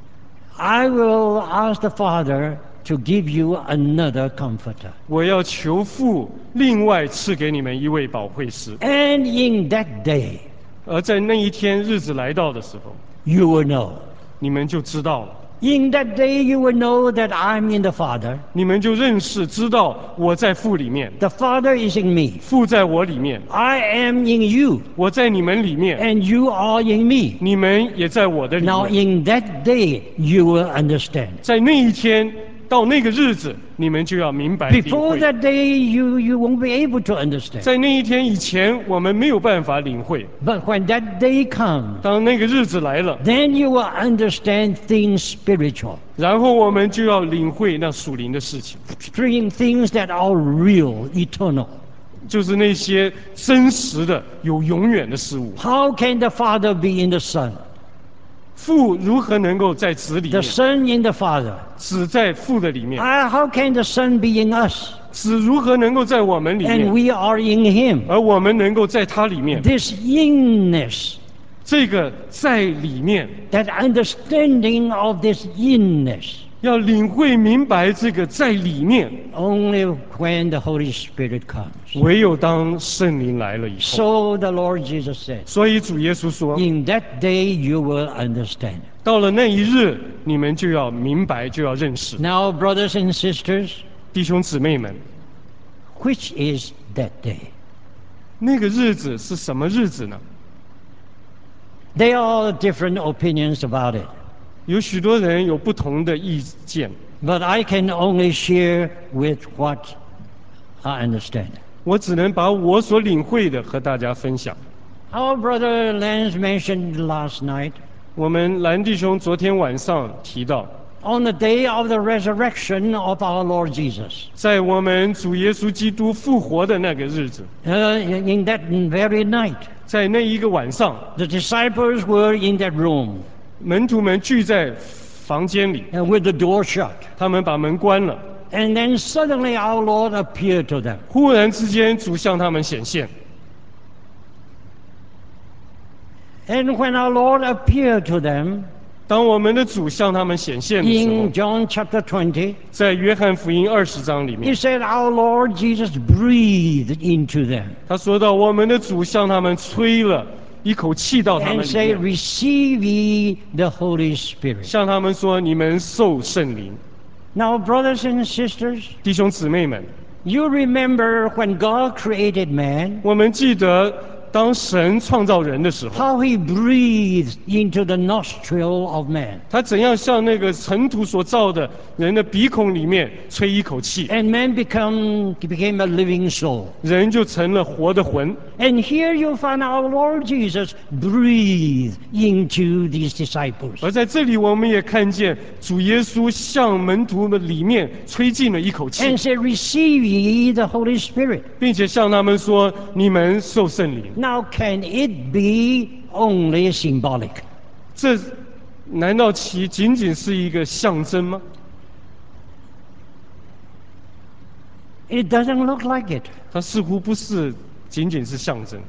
S1: I will ask the Father to give you another comforter.：“
S2: 我要求父另外赐给你们一位保惠师。
S1: And in that day, ”
S2: 而在那一天日子来到的时候，
S1: you will know.
S2: 你们就知道了，
S1: In that day, you will know that I'm in the Father.
S2: 你们就认识知道我在父里面，
S1: The Father is in me.
S2: 父在我里面，
S1: I am in you,
S2: 我在你们里面，
S1: and you are in me.
S2: 你们也在我的里
S1: Now,
S2: 面。
S1: in that day, you will understand.
S2: 在那一天到那个日子，你们就要明白领
S1: Before
S2: 会。
S1: that day, you won't be able to understand.
S2: 在那一天以前，我们没有办法领会。
S1: But when that day comes,
S2: 当那个日子来了，
S1: then you will understand things spiritual,
S2: 然后我们就要领会那属灵的事情，
S1: things that are real, eternal.
S2: 就是那些真实的、有永远的事物。
S1: How can the Father be in the Son?
S2: 父如何能够在子里
S1: The
S2: 面，
S1: Son in the Father.
S2: 子在父的里面，
S1: How can the Son be in us?
S2: 子如何能够在我们里
S1: And
S2: 面，
S1: we are in Him.
S2: 而我们能够在他里面？
S1: This inness,
S2: 这个在里面，
S1: that understanding of this inness,
S2: 要领会明白这个在里面，
S1: only when the Holy Spirit comes.
S2: 唯有当圣灵来了以后。
S1: So the Lord Jesus said,
S2: 所以主耶稣说，
S1: in that day you will understand.
S2: 到了那一日，你们就要明白，就要认识。
S1: Now, brothers and sisters,
S2: 弟兄姊妹们，
S1: which is that day?
S2: 那个日子是什么日子呢？
S1: There are different opinions about it,
S2: 有许多人有不同的意见，
S1: but I can only share with what I understand.
S2: 我只能把我所领会的和大家分享。
S1: Our brother Lance mentioned last night,
S2: 我们蓝弟兄昨天晚上提到，
S1: on the day of the resurrection of our Lord Jesus,
S2: 在我们主耶稣基督复活的那个日子，
S1: in that very night,
S2: 在那一个晚上，
S1: the disciples were in that room
S2: 门徒们聚在房间里，
S1: with the door shut.
S2: 他们把门关了。
S1: And then suddenly our Lord appeared to them.
S2: 忽然之间，主向他们显现。
S1: And when our Lord appeared to them,
S2: 当我们的主向他们显现的时候
S1: in，John chapter 20,
S2: 在约翰福音20章里
S1: he
S2: 面，
S1: said our Lord Jesus breathed into them
S2: 他说到我们的主向他们吹了一口气到他
S1: and
S2: 们里
S1: say,
S2: 面，
S1: receive ye the Holy Spirit.
S2: 向他们说：“你们受圣灵。”
S1: Now, brothers and sisters,
S2: 弟兄姊妹们，
S1: you remember when God created man,
S2: 我们记得当神创造人的时候，
S1: how he breathed into the nostril of man.
S2: 他怎样向那个尘土所造的人的鼻孔里面吹一口气，
S1: And man became a living soul.
S2: 人就成了活的魂。
S1: And here you find our Lord Jesus breathe into these disciples.
S2: 而在这里，我们也看见主耶稣向门徒们里面吹进了一口气，
S1: And said, receive ye the Holy Spirit.
S2: 并且向他们说：“你们受圣灵。
S1: Now, can it be only symbolic? ”
S2: 这难道其仅仅是一个象征吗？
S1: It doesn't look like it.
S2: 它似乎不是仅仅是象征。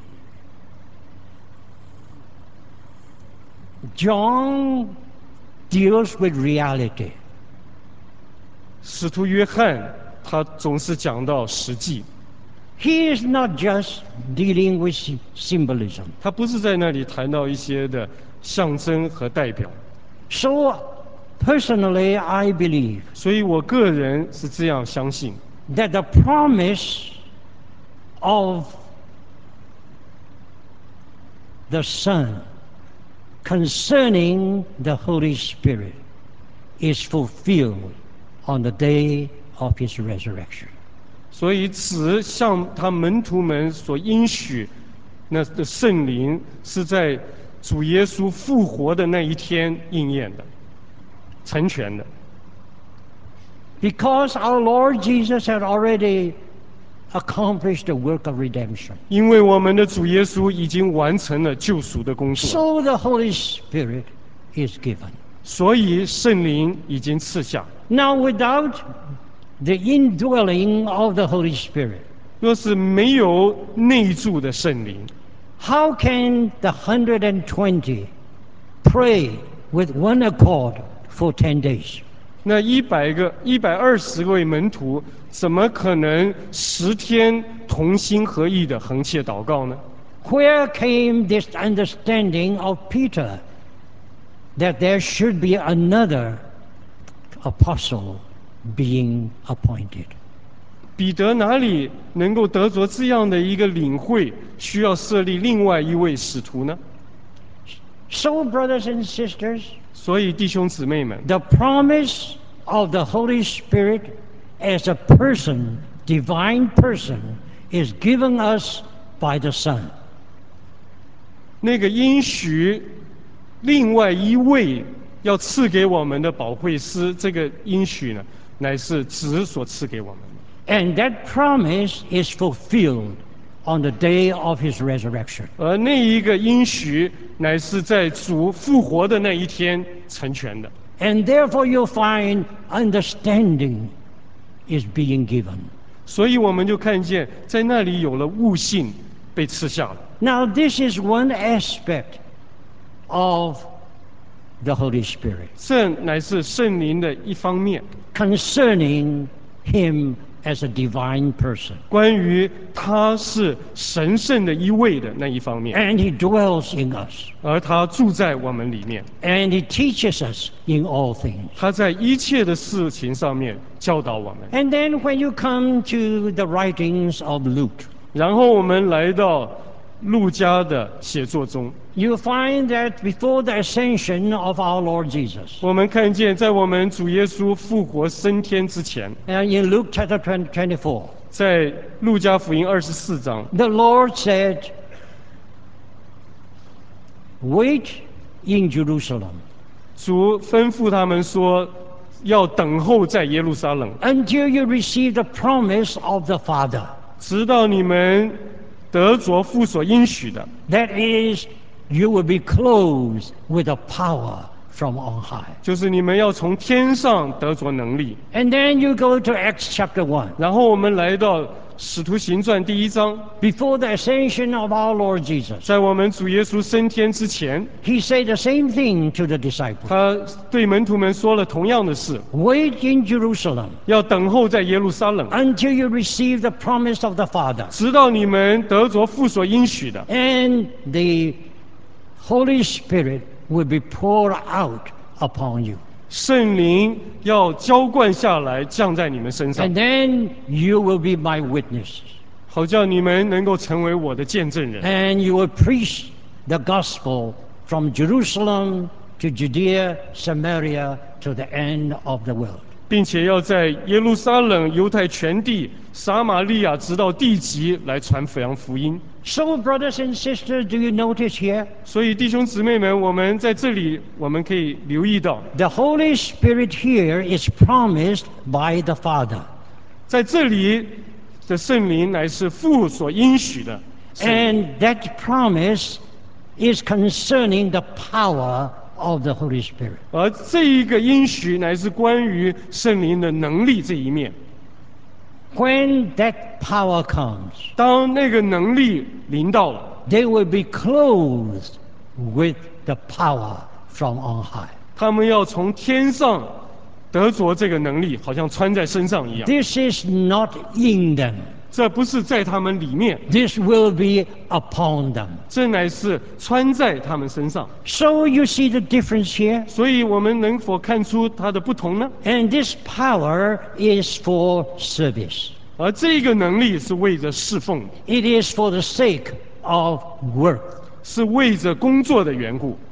S1: John deals with reality.
S2: 使徒约翰他总是讲到实际，
S1: He is not just dealing with symbolism.
S2: 他不是在那里谈到一些的象征和代表。
S1: So, personally, I believe
S2: 所以我个人是这样相信，
S1: that the promise of the Son concerning the Holy Spirit is fulfilled on the day of his resurrection.
S2: 所以子向他门徒们所应许那的圣灵，是在主耶稣复活的那一天应验的、成全的。
S1: Because our Lord Jesus had already accomplished the work of redemption.
S2: 因为我们的主耶稣已经完成了救赎的工作，
S1: So the Holy Spirit is given.
S2: 所以圣灵已经赐下。
S1: Now, without the indwelling of the Holy Spirit,
S2: 若是没有内住的圣灵，
S1: how can the 120 pray with one accord for 10 days?
S2: 那120位门徒怎么可能10天同心合意的横切祷告呢？
S1: Where came this understanding of Peter that there should be another apostle being appointed?
S2: 彼得哪里能够得着这样的一个领会，需要设立另外一位使徒呢？
S1: So, brothers and sisters,
S2: 所以弟兄姊妹们，
S1: the promise of the Holy Spirit as a person, divine person, is given us by the Son.
S2: 那个应许另外一位要赐给我们的保惠师，这个应许呢，乃是子所赐给我们的。
S1: And that promise is fulfilled on the day of his resurrection.
S2: 而那一个应许乃是在主复活的那一天成全的。
S1: And therefore you'll find understanding is being given.
S2: 所以我们就看见，在那里有了悟性被赐下了。
S1: Now, this is one aspect of the Holy Spirit
S2: 这乃是圣灵的一方面，
S1: concerning him as a divine person.
S2: 关于他是神圣的一位的那一方面，
S1: And he dwells in us.
S2: 而他住在我们里面，
S1: And he teaches us in all things.
S2: 他在一切的事情上面教导我们。
S1: And then when you come to the writings of Luke,
S2: 然后我们来到路加的写作中，
S1: you find that before the ascension of our Lord Jesus,
S2: 我们看见在我们主耶稣复活升天之前，
S1: and in Luke chapter 24,
S2: 在路加福音24章，
S1: the Lord said, wait in Jerusalem
S2: 主吩咐他们说，要等候在耶路撒冷，
S1: until you receive the promise of the Father.
S2: 直到你们得着父所应许的，
S1: That is, you will be clothed with the power from on high.
S2: 就是你们要从天上得着能力。
S1: And then you go to Acts chapter 1.
S2: 然后我们来到使徒行传第1章，
S1: Before the ascension of our Lord Jesus,
S2: 在我们主耶稣升天之前，
S1: he said the same thing to the disciples.
S2: 他对门徒们说了同样的事，
S1: Wait in Jerusalem
S2: 要等候在耶路撒冷，
S1: until you receive the promise of the Father.
S2: 直到你们得着父所应许的，
S1: And the Holy Spirit will be poured out upon you.
S2: 圣灵要浇灌下来，降在你们身上
S1: And，then you will be my witnesses.
S2: 好叫你们能够成为我的见证人。
S1: And you will preach the gospel from Jerusalem to Judea, Samaria, to the end of the world.
S2: 并且要在耶路撒冷、犹太全地、撒玛利亚，直到地极来传福音。
S1: So, brothers and sisters, do you notice here?
S2: 所以弟兄姊妹们，我们在这里，我们可以留意到，
S1: The Holy Spirit here is promised by the Father.
S2: 在这里的圣灵乃是父所应许的，
S1: And that promise is concerning the power of the Holy Spirit.
S2: 而这一个应许乃是关于圣灵的能力这一面。
S1: When that power comes,
S2: 当那个能力临到了，
S1: they will be clothed with the power from on high.
S2: 他们要从天上得着这个能力，好像穿在身上一样。
S1: This is not in them.
S2: 这不是在他们里面，
S1: This will be upon them.
S2: 这乃是穿在他们身上。
S1: So you see the difference here?
S2: 所以，我们能否看出它的不同呢？
S1: And this power is for service.
S2: 而这个能力是为着侍奉，
S1: It is for the sake of work.
S2: 是为着工作的缘故。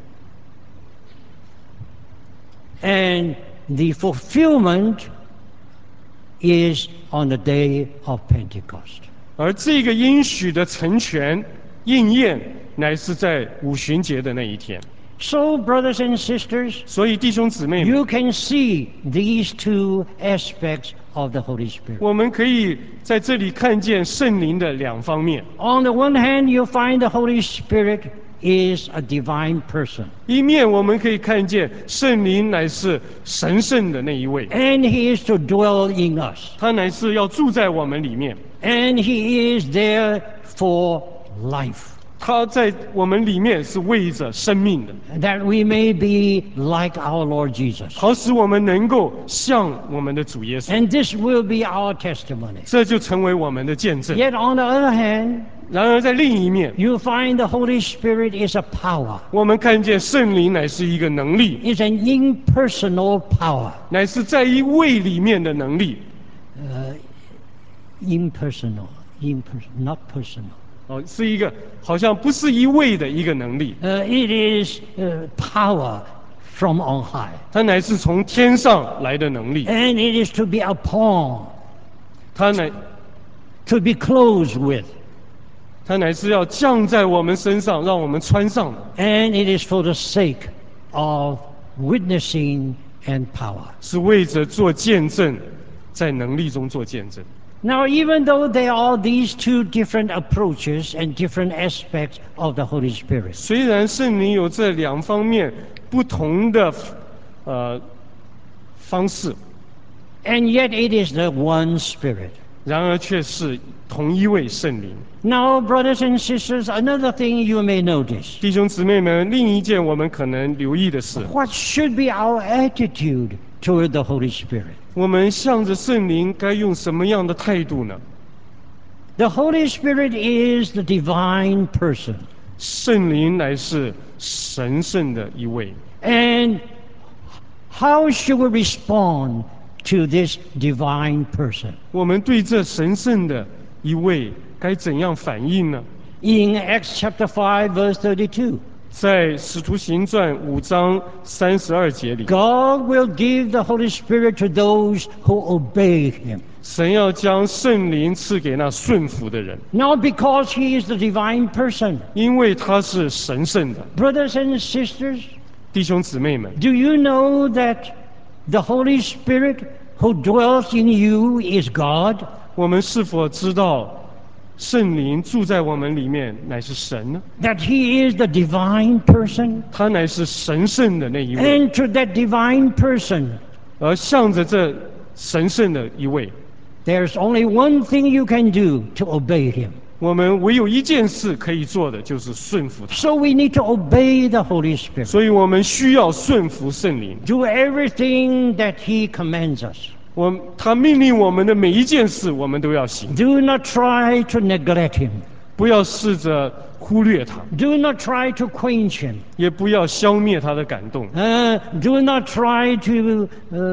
S1: And the fulfillment is on the day of Pentecost.
S2: 而这个应许的成全应验，乃是在五旬节的那一天。
S1: So, brothers and sisters,
S2: 所以，弟兄姊妹们，
S1: you can see these two aspects of the Holy Spirit.
S2: 我们可以在这里看见圣灵的两方面。
S1: On the one hand, you find the Holy Spirit is a divine person,
S2: 一面我们可以看见圣灵乃是神圣的那一位，
S1: and He is to dwell in us,
S2: 他乃是要住在我们里面，
S1: and He is there for life,
S2: 他在我们里面是为着生命的，
S1: that we may be like our Lord Jesus.
S2: 好使我们能够像我们的主耶稣，
S1: And this will be our testimony.
S2: 这就成为我们的见证。
S1: Yet on the other hand,
S2: 然而在另一面，
S1: you find the Holy Spirit is a power,
S2: 我们看见圣灵乃是一个能力，
S1: is an impersonal power.
S2: 乃是在一位里面的能力。
S1: Impersonal, not personal.
S2: 哦，是一个好像不是一位的一个能力，
S1: It is power from on high.
S2: 它乃是从天上来的能力，
S1: And it is to be upon,
S2: 它乃
S1: to be clothed with.
S2: 它乃是要降在我们身上，让我们穿上的，
S1: And it is for the sake of witnessing and power.
S2: 是为着做见证，在能力中做见证。
S1: Now, even though there are these two different approaches and different aspects of the Holy Spirit,
S2: 虽然圣灵有这两方面不同的方式，
S1: and yet it is the one Spirit.
S2: 然而却是同一位圣灵。
S1: Now, brothers and sisters, another thing you may notice.
S2: 弟兄姊妹们，另一件我们可能留意的是，
S1: What should be our attitude toward the Holy Spirit?
S2: 我们向着圣灵该用什么样的态度呢？
S1: The Holy Spirit is the divine person.
S2: 圣灵乃是神圣的一位，
S1: And how should we respond to this divine person?
S2: 我们对这神圣的一位该怎样反应呢？
S1: In Acts chapter 5, verse 32,
S2: 在使徒行传5章32节里，
S1: God will give the Holy Spirit to those who obey Him.
S2: 神要将圣灵赐给那顺服的人，
S1: Not because He is the divine person.
S2: 因为他是神圣的。
S1: Brothers and sisters,
S2: 弟兄姊妹们，
S1: do you know that the Holy Spirit who dwells in you is God?
S2: 我们是否知道圣灵住在我们里面乃是神呢？
S1: That He is the divine person?
S2: 他乃是神圣的那一位，
S1: And to that divine person,
S2: 而向着这神圣的一位，
S1: there's only one thing you can do to obey Him.
S2: 我们唯有一件事可以做的，就是顺服他。
S1: So we need to obey the Holy Spirit.
S2: 所以我们需要顺服圣灵。
S1: Do everything that He commands us.
S2: 他命令我们的每一件事，我们都要行，
S1: Do not try to neglect Him.
S2: 不要试着忽略它，
S1: Do not try to quench him.
S2: 也不要消灭它的感动，
S1: Do not try to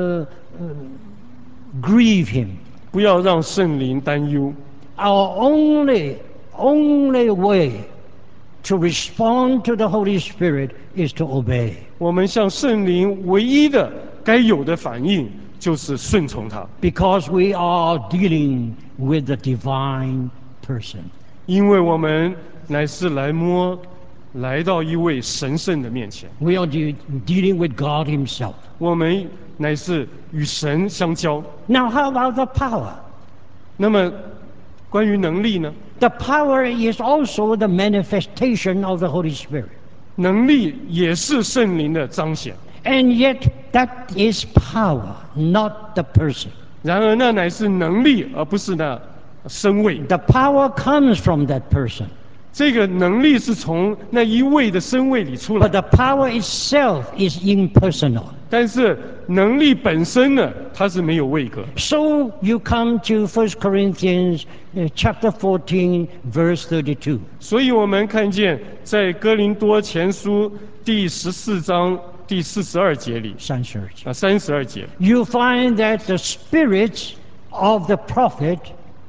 S1: grieve him.
S2: 不要让圣灵担忧。
S1: Our only way to respond to the Holy Spirit is to obey.
S2: 我们向圣灵唯一的该有的反应就是顺从他，
S1: Because we are dealing with the divine person.
S2: 因为我们乃是来到一位神圣的面前，
S1: We are dealing with God Himself.
S2: 我们乃是与神相交。
S1: Now, how about the power?
S2: 那么，关于能力呢？
S1: The power is also the manifestation of the Holy Spirit.
S2: 能力也是圣灵的彰显，
S1: And yet, that is power, not the person.
S2: 然而那乃是能力，而不是那身位。
S1: The power comes from that person,
S2: 这个能力是从那一位的身位里出来
S1: but，the power itself is impersonal.
S2: 但是能力本身呢，它是没有位格。
S1: So you come to 1 Corinthians chapter 14, verse 32.
S2: 所以我们看见在哥林多前书第14章第42节里，32节，
S1: You find that the spirit of the prophet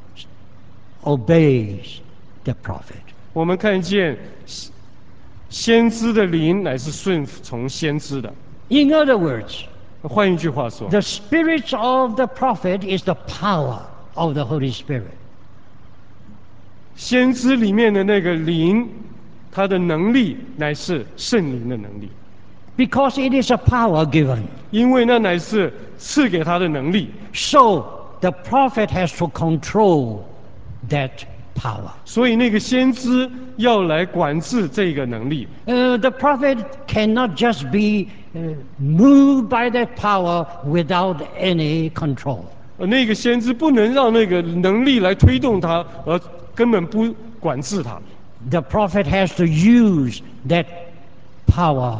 S1: obeys the prophet.
S2: 我们看见先知的灵乃是顺从先知的。
S1: In other words,
S2: 换一句话说，
S1: the spirit of the prophet is the power of the Holy Spirit.
S2: 先知里面的那个灵，他的能力乃是圣灵的能力，
S1: Because it is a power given.
S2: 因为那乃是赐给他的能力，
S1: So the prophet has to control that power.
S2: 所以那个先知要来管制这个能力。
S1: The prophet cannot just be moved by that power without any control.
S2: 那个先知不能让那个能力来推动他，而根本不管制他。
S1: The prophet has to use that power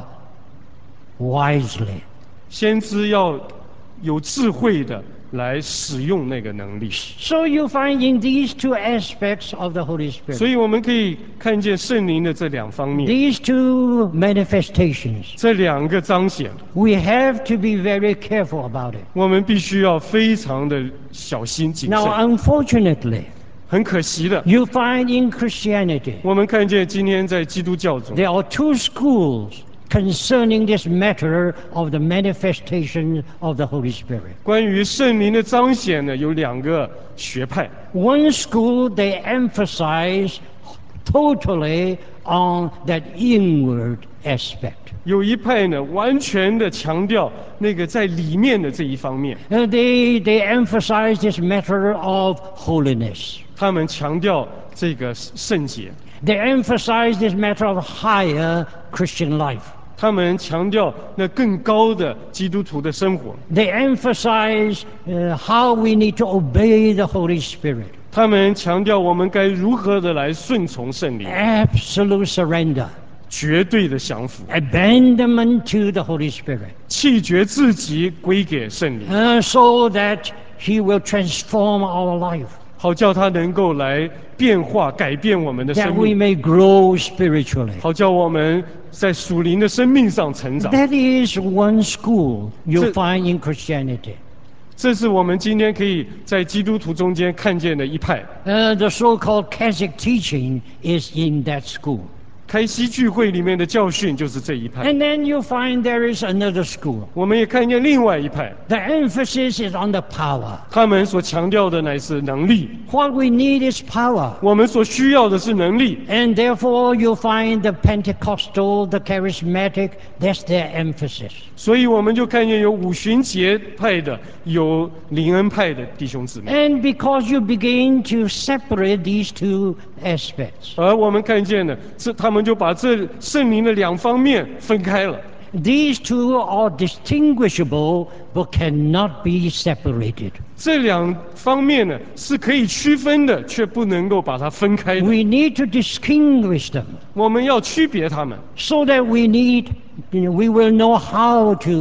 S1: wisely.
S2: 先知要有智慧的来使用那个能力。
S1: So you find in these two aspects of the Holy
S2: 所
S1: Spirit,
S2: 以我们可以看见圣灵的这两方面，
S1: these two manifestations,
S2: 这两个彰显，
S1: we have to be very careful about it.
S2: 我们必须要非常的小心谨
S1: Now,
S2: 慎。
S1: unfortunately,
S2: 很可惜的，
S1: you find in Christianity,
S2: 我们看见今天在基督教中，
S1: there are two schools concerning this matter of the manifestation of the Holy Spirit.
S2: 关于圣灵的彰显呢，有两个学派。
S1: One school, they emphasize totally on that inward aspect.
S2: 有一派呢，完全的强调那个在里面的这一方面，
S1: They emphasize this matter of holiness.
S2: 他们强调这个圣洁，
S1: They emphasize this matter of higher Christian life.
S2: 他们强调那更高的基督徒的生活，
S1: They emphasize how we need to obey the Holy Spirit.
S2: 他们强调我们该如何的来顺从圣灵，
S1: Absolute surrender.
S2: 绝对的降服，
S1: Abandonment to the Holy Spirit.
S2: 弃绝自己归给圣灵，
S1: So that He will transform our life.
S2: 好叫他能够来变化改变我们的
S1: That
S2: 生
S1: we
S2: 命，
S1: may grow spiritually.
S2: 好叫我们在属灵的生命上成长。
S1: That is one school you
S2: 这-
S1: find in Christianity.
S2: 这是我们今天可以在基督徒中间看见的一派。
S1: The so-called Catholic teaching is in that school.
S2: 开西聚会里面的教训就是这一派，
S1: And then you find there is another school.
S2: 我们也看见另外一派，
S1: The emphasis is on the power.
S2: 他们所强调的乃是能力，
S1: What we need is power.
S2: 我们所需要的是能力。
S1: And therefore you find the Pentecostal, the charismatic, that's their emphasis.
S2: 所以我们就看见有五旬节派的，有灵恩派的弟兄姊妹，
S1: And because you begin to separate these two aspects,
S2: 而我们看见呢，他们就把这圣灵的两方面分开了。
S1: these two are distinguishable but cannot be separated.
S2: 这两方面呢是可以区分的，却不能够把它分开的。
S1: We need to distinguish them
S2: 我们要区别它们，
S1: so that we will know how to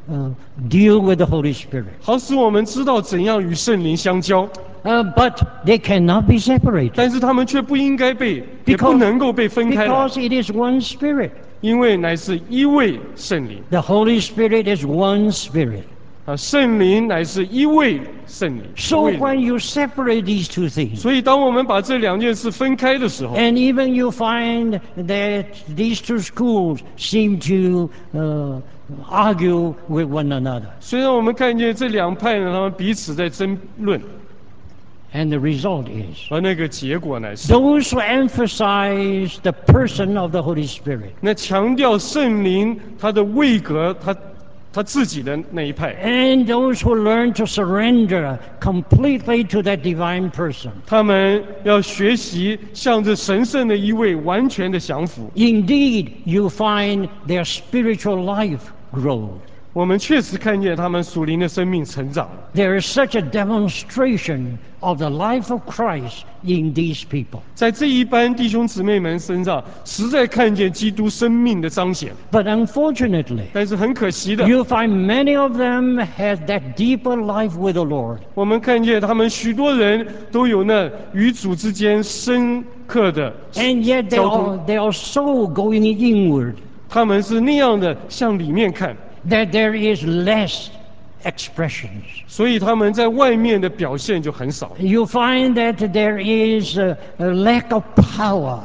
S1: deal with the Holy Spirit.
S2: 好使我们知道怎样与圣灵相交。
S1: But they cannot be separated
S2: 但是他们却不应该也不能够被分开来，
S1: because it is one Spirit.
S2: 因为乃是一位圣灵。
S1: The Holy Spirit is one Spirit.
S2: 圣灵乃是一位圣灵。
S1: So when you separate these two things,
S2: 所以当我们把这两件事分开的时候，
S1: and even you find that these two schools seem to argue with one another,
S2: 虽然我们看见这两派呢，他们彼此在争论，
S1: and the result is
S2: 而那个结果乃是，
S1: those who emphasize the person of the Holy Spirit
S2: 那强调圣灵他的位格，他自己的那一派，
S1: and those who learn to surrender completely to that divine person.
S2: 他们要学习向着神圣的一位完全的降服。
S1: Indeed, you find their spiritual life grow.
S2: 我们确实看见他们属灵的生命成长了。
S1: There is such a demonstration of the life of Christ in these people.
S2: 在这一班弟兄姊妹们身上，实在看见基督生命的彰显。
S1: But unfortunately,
S2: 但是很可惜的，
S1: you find many of them have that deeper life with the Lord.
S2: 我们看见他们许多人都有那与主之间深刻的
S1: And yet
S2: 交通，
S1: they are so going inward
S2: 他们是那样的向里面看，
S1: that there is less expressions.
S2: 所以他们在外面的表现就很少。
S1: You find that there is a lack of power.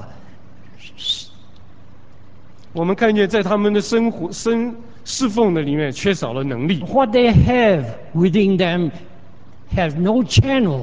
S2: 我们看见在他们的侍奉的里面缺少了能力，
S1: What they have within them has no channel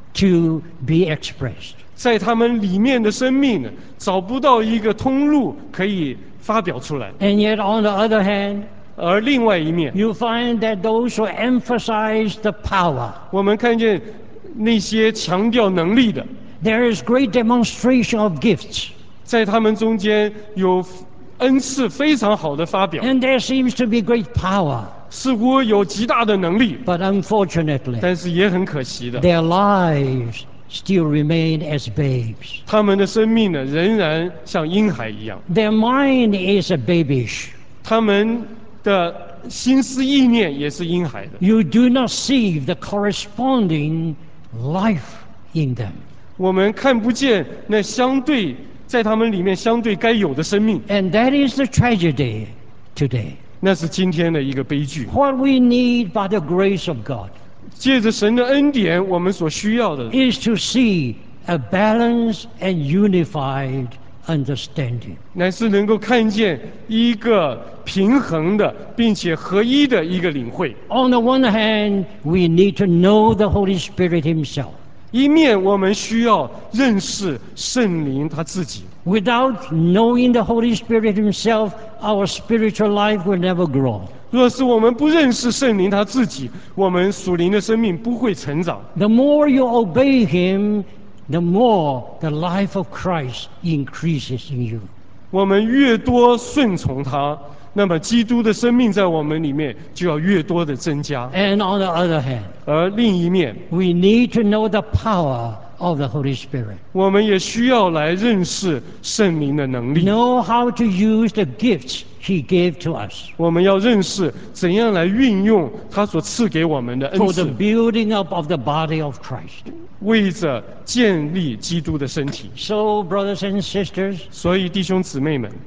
S1: to be expressed.
S2: 在他们里面的生命呢，找不到一个通路可以发表出来。
S1: And yet, on the other hand,
S2: 而另外一面，
S1: you find that those who emphasize the power,
S2: 我们看见那些强调能力的，
S1: there is great demonstration of gifts.
S2: 在他们中间有恩赐非常好的发表，
S1: And there seems to be great power.
S2: 似乎有极大的能力，
S1: But unfortunately,
S2: 但是也很可惜的，
S1: their lives still remain as babes.
S2: 他们的生命呢仍然像婴孩一样，
S1: Their mind is a babish.
S2: 他们的心思意念也是婴孩的。
S1: You do not see the corresponding life in them.
S2: 我们看不见那相对在他们里面相对该有的生命，
S1: And that is the tragedy today.
S2: 那是今天的一个悲剧。
S1: What we need by the grace of God
S2: 借着神的恩典，我们所需要的
S1: is to see a balanced and unified understanding.
S2: 乃是能够看见一个平衡的并且合一的一个领会。
S1: On the one hand, we need to know the Holy Spirit Himself.
S2: 一面我们需要认识圣灵他自己，
S1: Without knowing the Holy Spirit Himself, our spiritual life will never grow.
S2: 若是我们不认识圣灵他自己，我们属灵的生命不会成长。
S1: The more you obey Him, the more the life of Christ increases in you.
S2: 我们越多顺从他，那么基督的生命在我们里面就要越多的增加。
S1: And on the other hand,
S2: 而另一面，
S1: we need to know the power of the Holy Spirit.
S2: 我们也需要来认识圣灵的能力。
S1: Know how to use the gifts He gave to us
S2: 我们要认识怎样来运用他所赐给我们的恩
S1: for the
S2: 赐，
S1: building up of the body of Christ.
S2: 为着建立基督的身体。
S1: So, brothers and sisters,
S2: 所以弟兄姊妹们，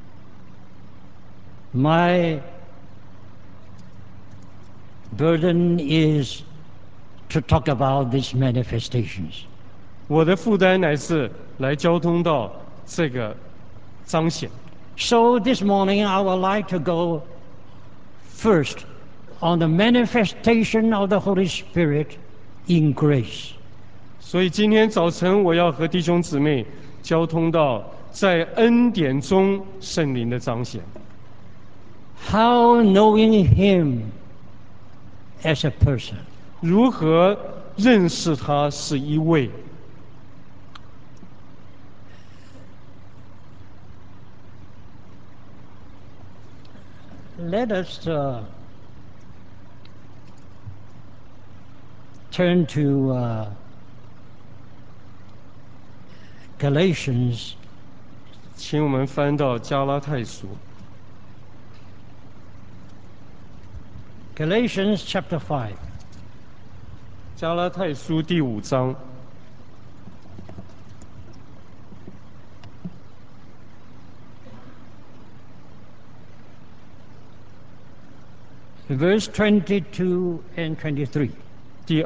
S1: my burden is to talk about these manifestations.
S2: 我的负担乃是来交通到这个彰显。
S1: So this morning I would like to go first on the manifestation of the Holy Spirit in grace.
S2: 所以今天早晨我要和弟兄姊妹交通到在恩典中圣灵的彰显。
S1: How knowing Him as a person.
S2: 如何认识他是一位？
S1: Let us turn to Galatians
S2: 请我们翻到加拉太书
S1: Galatians chapter 5.
S2: 加拉太书第5章
S1: Verse 22 and 23.
S2: 第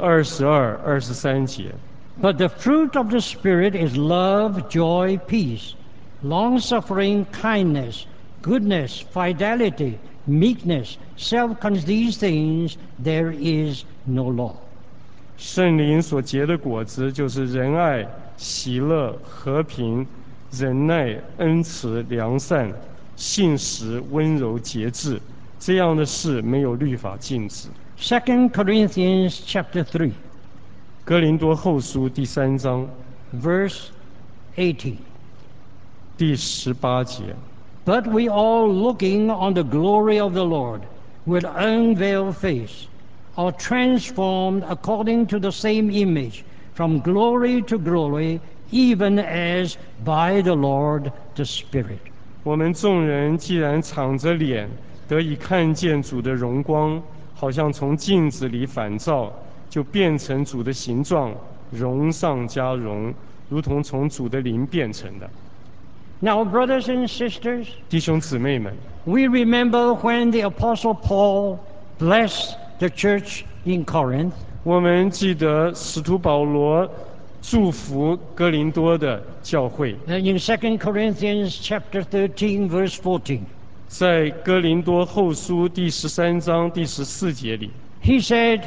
S2: 22、23节。
S1: But the fruit of the Spirit is love, joy, peace, long-suffering, kindness, goodness, fidelity, meekness, self-control. These things there is no law.
S2: 圣灵所结的果子，就是仁爱、喜乐、和平、忍耐、恩慈、良善、信实、温柔、节制。这样的事没有律法禁止。
S1: 2 Corinthians chapter 3,
S2: 哥林多后书第3章
S1: verse 18.
S2: 第18节。
S1: But we all looking on the glory of the Lord with unveiled face, are transformed according to the same image, from glory to glory, even as by the Lord the Spirit.
S2: 我们众人既然敞着脸，得以看见主的荣光，好像从镜子里反照，就变成主的形状，荣上加荣，如同从主的灵变成的。
S1: Now, brothers and sisters,
S2: 弟兄姊妹们，
S1: we remember when the Apostle Paul blessed the church in Corinth.
S2: 我们记得使徒保罗祝福哥林多的教会，
S1: In 2 Corinthians chapter 13, verse 14.
S2: 在哥林多后书第13章第14节里，
S1: He said,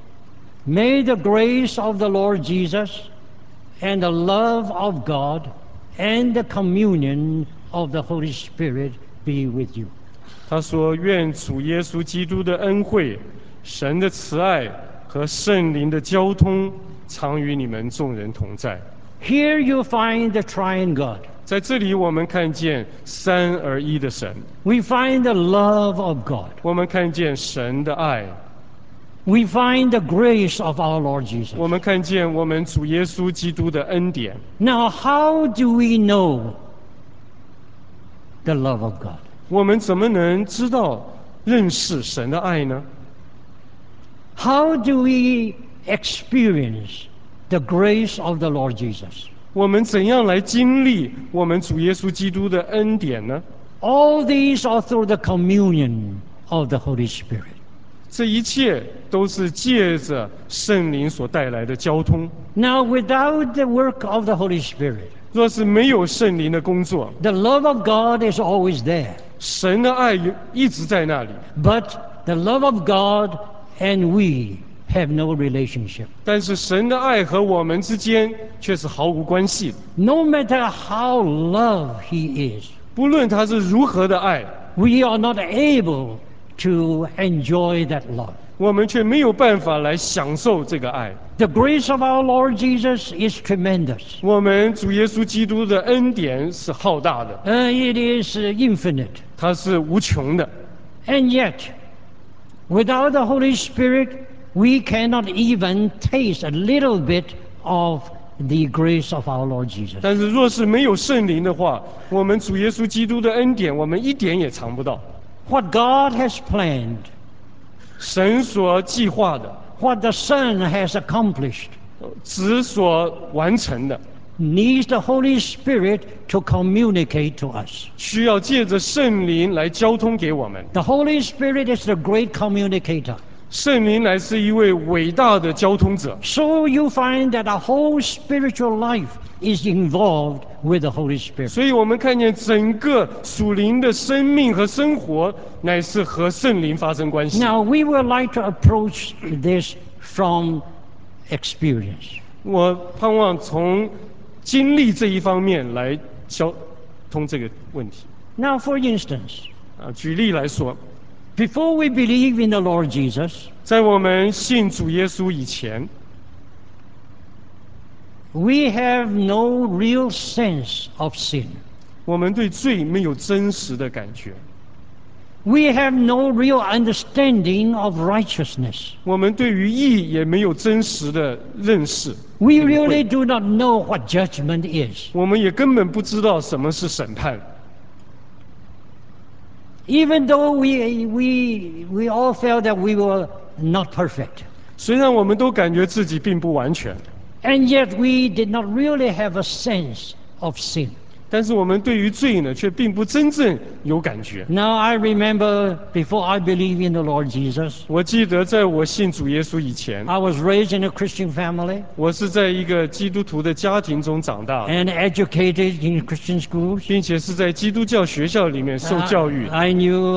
S1: May the grace of the Lord Jesus and the love of God and the communion of the Holy Spirit be with you.
S2: 他说：“愿主耶稣基督的恩惠、神的慈爱和圣灵的交通，常与你们众人同在。”
S1: Here you find the triune God.
S2: 在这里，我们看见三而一的神，
S1: We find the love of God.
S2: 我们看见神的爱，
S1: We find the grace of our Lord Jesus.
S2: 我们看见我们主耶稣基督的恩典。
S1: Now, how do we know the love of God?
S2: 我们怎么能知道认识神的爱呢？
S1: How do we experience the grace of the Lord Jesus?
S2: 我们怎样来经历我们主耶稣基督的恩典呢？
S1: All these are through the communion of the Holy Spirit.
S2: 这一切都是借着圣灵所带来的交通。
S1: Now, without the work of the Holy Spirit,
S2: 若是没有圣灵的工作，
S1: the love of God is always there.
S2: 神的爱一直在那里，
S1: But the love of God and we have no relationship.
S2: 但是神的爱和我们之间却是毫无关系的。
S1: No matter how love He is,
S2: 不论他是如何的爱，
S1: we are not able to enjoy that love.
S2: 我们却没有办法来享受这个爱。
S1: The grace of our Lord Jesus is tremendous.
S2: 我们主耶稣基督的恩典是浩大的，
S1: It is infinite.
S2: 它是无穷的。
S1: And yet, without the Holy Spirit, we cannot even taste a little bit of the grace of our Lord Jesus.
S2: 但是若是没有圣灵的话，我们主耶稣基督的恩典，我们一点也尝不到。
S1: What God has planned,
S2: 神所计划的，
S1: what the Son has accomplished,
S2: 子所完成的，
S1: needs the Holy Spirit to communicate to us.
S2: 需要借着圣灵来交通给我们。
S1: The Holy Spirit is the great communicator.
S2: 圣灵乃是一位伟大的交通者，
S1: So you find that our whole spiritual life is involved with the Holy Spirit.
S2: 所以我们看见整个属灵的生命和生活乃是和圣灵发生关系。
S1: Now, we would like to approach this from experience.
S2: 我盼望从经历这一方面来交通这个问题。
S1: Now, for instance,
S2: 举例来说，
S1: before we believe in the Lord Jesus,
S2: 在我们信主耶稣以前，
S1: we have no real sense of sin.
S2: 我们对罪没有真实的感觉，
S1: We have no real understanding of righteousness.
S2: 我们对于义也没有真实的认识。
S1: We
S2: 领会
S1: really do not know what judgment is.
S2: 我们也根本不知道什么是审判。
S1: Even though we all felt that we were not perfect,
S2: 虽然我们都感觉自己并不完全，
S1: and yet we did not really have a sense of sin.
S2: 但是我们对于罪呢，却并不真正有感觉。
S1: Now I remember before I believed in the Lord Jesus,
S2: 我记得在我信主耶稣以前，
S1: I was raised in a Christian family
S2: 我是在一个基督徒的家庭中长大的，
S1: and educated in Christian schools.
S2: 并且是在基督教学校里面受教育。
S1: I knew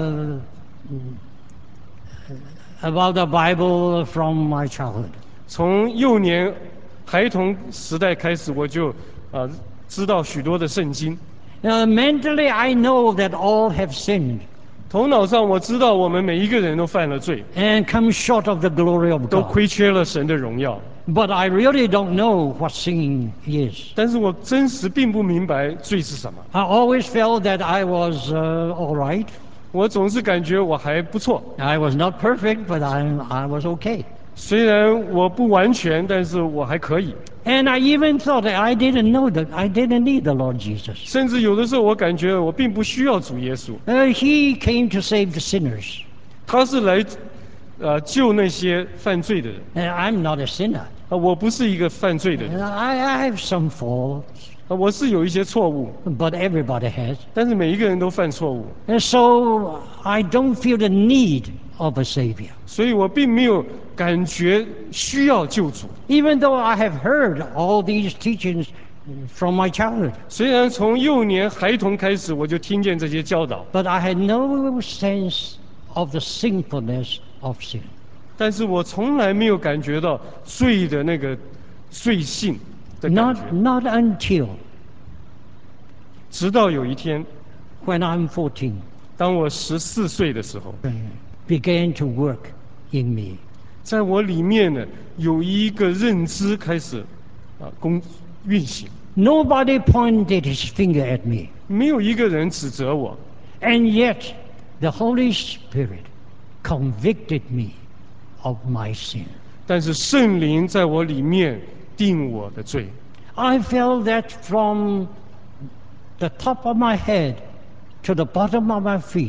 S1: about the Bible from my childhood.
S2: 从幼年孩童时代开始，我就知道许多的圣经。
S1: Mentally, I know that all have sinned
S2: 头脑上我知道我们每一个人都犯了罪，
S1: and come short of the glory of
S2: 都
S1: God.
S2: 亏缺了神的荣耀。
S1: But I really don't know what sin is.
S2: 但是我真实并不明白罪是什么。
S1: I always felt that I was all right.
S2: 我总是感觉我还不错，
S1: I was not perfect, but I was okay.
S2: 虽然我不完全，但是我还可以。
S1: And I even thought that I didn't know that I didn't need the Lord Jesus.
S2: 甚至有的时候，我感觉我并不需要主耶稣，
S1: He came to save the sinners.
S2: 他是来救那些犯罪的人。
S1: I'm not a sinner.
S2: 我不是一个犯罪的人，
S1: I have some faults,
S2: 我是有一些错误，
S1: but everybody has.
S2: 但是每一个人都犯错误，
S1: And so I don't feel the need of a Savior.
S2: 所以我并没有感觉需要救主。
S1: Even though I have heard all these teachings from my childhood,
S2: 虽然从幼年孩童开始，我就听见这些教导，
S1: but I had no sense of the sinfulness of sin.
S2: 但是我从来没有感觉到罪的那个罪性的感觉。
S1: Not until
S2: 直到有一天，
S1: when I'm 14,
S2: 当我14岁的时候，
S1: began to work in me.
S2: 在我里面呢有一个认知开始运行，
S1: Nobody pointed his finger at me.
S2: 没有一个人指责我，
S1: And yet, the Holy Spirit convicted me of my sin.
S2: 但是圣灵在我里面定我的罪。
S1: I felt that from the top of my head to the bottom of my feet,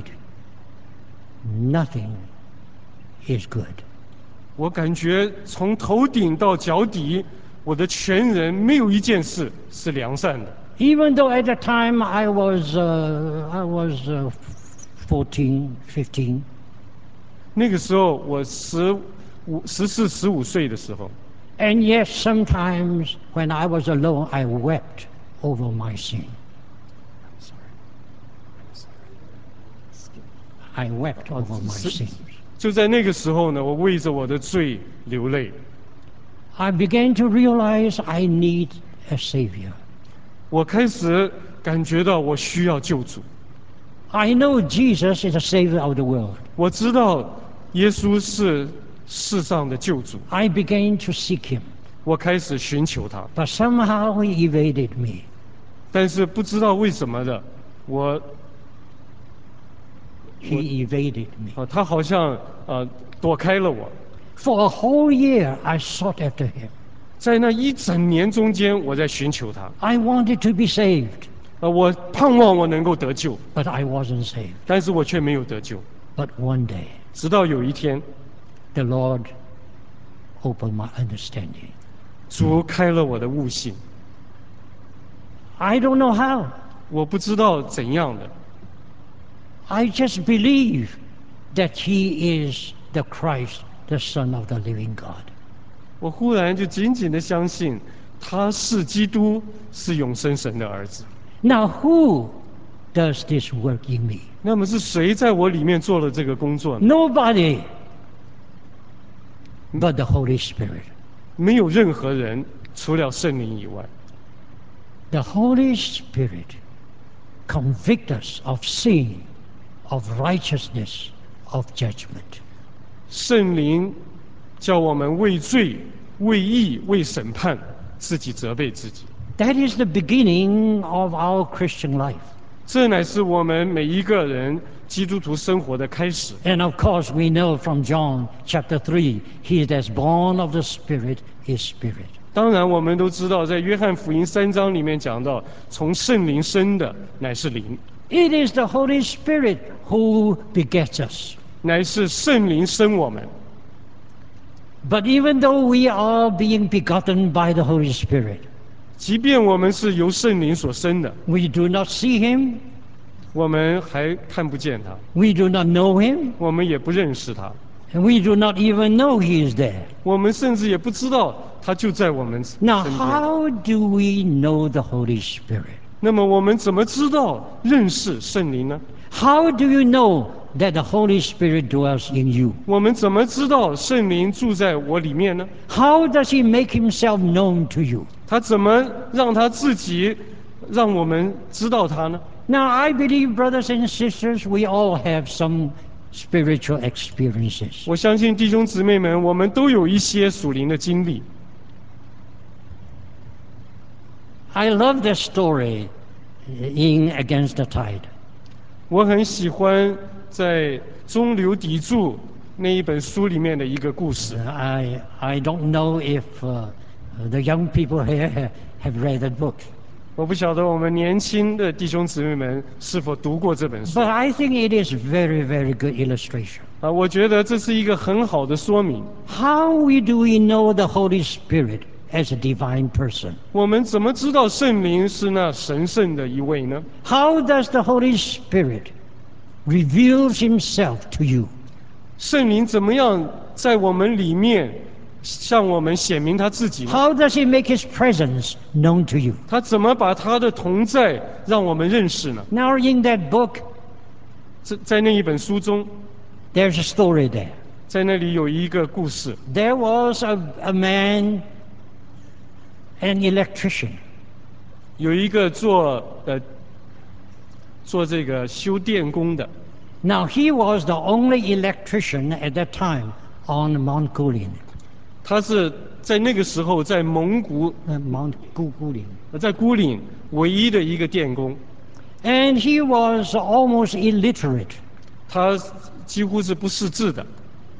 S1: nothing is good.
S2: 我感觉从头顶到脚底，我的全人没有一件事是良善的。
S1: Even though at the time I was 14, 15,
S2: 那个时候我14、15岁的时候，
S1: and yet sometimes when I was alone, I wept over my sin. I wept over my sins.
S2: 就在那个时候呢，我为着我的罪流泪。
S1: I began to realize I need a Savior.
S2: 我开始感觉到我需要救主。
S1: I know Jesus is the Savior of the world.
S2: 我知道耶稣是世上的救主，
S1: I began to seek Him,
S2: 我开始寻求他，
S1: but somehow He evaded me.
S2: 但是不知道为什么的，
S1: He evaded me.
S2: 他好像躲开了我。
S1: For a whole year, I sought after Him.
S2: 在那一整年中间，我在寻求他，
S1: I wanted to be saved,
S2: 我盼望我能够得救，
S1: but I wasn't saved.
S2: 但是我却没有得救。
S1: But one day,
S2: 直到有一天，
S1: the Lord opened my understanding.
S2: 主开了我的悟性，
S1: I don't know how.
S2: 我不知道怎样的，
S1: I just believe that He is the Christ, the Son of the living God.
S2: 我忽然就紧紧的相信，他是基督，是永生神的儿子。
S1: Now, who does this work in me?
S2: 那么是谁在我里面做了这个工作呢？
S1: Nobody but the Holy Spirit.
S2: 没有任何人除了圣灵以外。
S1: The Holy Spirit convicts us of sin, of righteousness, of judgment.
S2: 圣灵叫我们为罪、为义、为审判，自己责备自己。
S1: That is the beginning of our Christian life.
S2: 这乃是我们每一个人基督徒生活的开始。
S1: And of course, we know from John chapter 3, he that is born of the Spirit is spirit.
S2: 当然，我们都知道，在约翰福音3章里面讲到，从圣灵生的乃是灵。
S1: It is the Holy Spirit who begets us.
S2: 乃是圣灵生我们。
S1: But even though we are being begotten by the Holy Spirit,
S2: 即便我们是由圣灵所生的，
S1: we do not see him,
S2: 我们还看不见他，
S1: we do not know him,
S2: 我们也不认识他，
S1: and we do not even know he is there.
S2: 我们甚至也不知道他就在我们身
S1: Now,
S2: 边。
S1: how do we know the Holy Spirit?
S2: 那么我们怎么知道认识圣灵呢？
S1: How do you know that the Holy Spirit dwells in you?
S2: 我们怎么知道圣灵住在我里面呢？
S1: How does he make himself known to you?
S2: 他怎么让他自己让我们知道他呢？
S1: Now, I believe, brothers and sisters, we all have some spiritual experiences.
S2: 我相信弟兄姊妹们，我们都有一些属灵的经历。
S1: I love the story in Against the Tide.
S2: 我很喜欢在《中流砥柱》那一本书里面的一个故事。
S1: I don't know if the young people here have read the book,
S2: 我不晓得我们年轻的弟兄姊妹们是否读过这本书
S1: but I think it is very, very good illustration.
S2: 啊？我觉得这是一个很好的说明。
S1: How do we know the Holy Spirit as a divine person?
S2: 我们怎么知道圣灵是那神圣的一位呢？
S1: How does the Holy Spirit reveals himself to you?
S2: 圣灵怎么样在我们里面向我们显明他自己呢？
S1: How does he make his presence known to you?
S2: 他怎么把他的同在让我们认识呢？
S1: Now, in that book,
S2: 在那一本书中，
S1: there's a story there.
S2: 在那里有一个故事，
S1: There was a man, an electrician.
S2: 有一个做这个修电工的，
S1: Now, he was the only electrician at that time on Mount Gulin.
S2: 他是在那个时候在蒙古，
S1: Mount Gulin.
S2: 在孤岭唯一的一个电工，
S1: And he was almost illiterate.
S2: 他几乎是不识字的。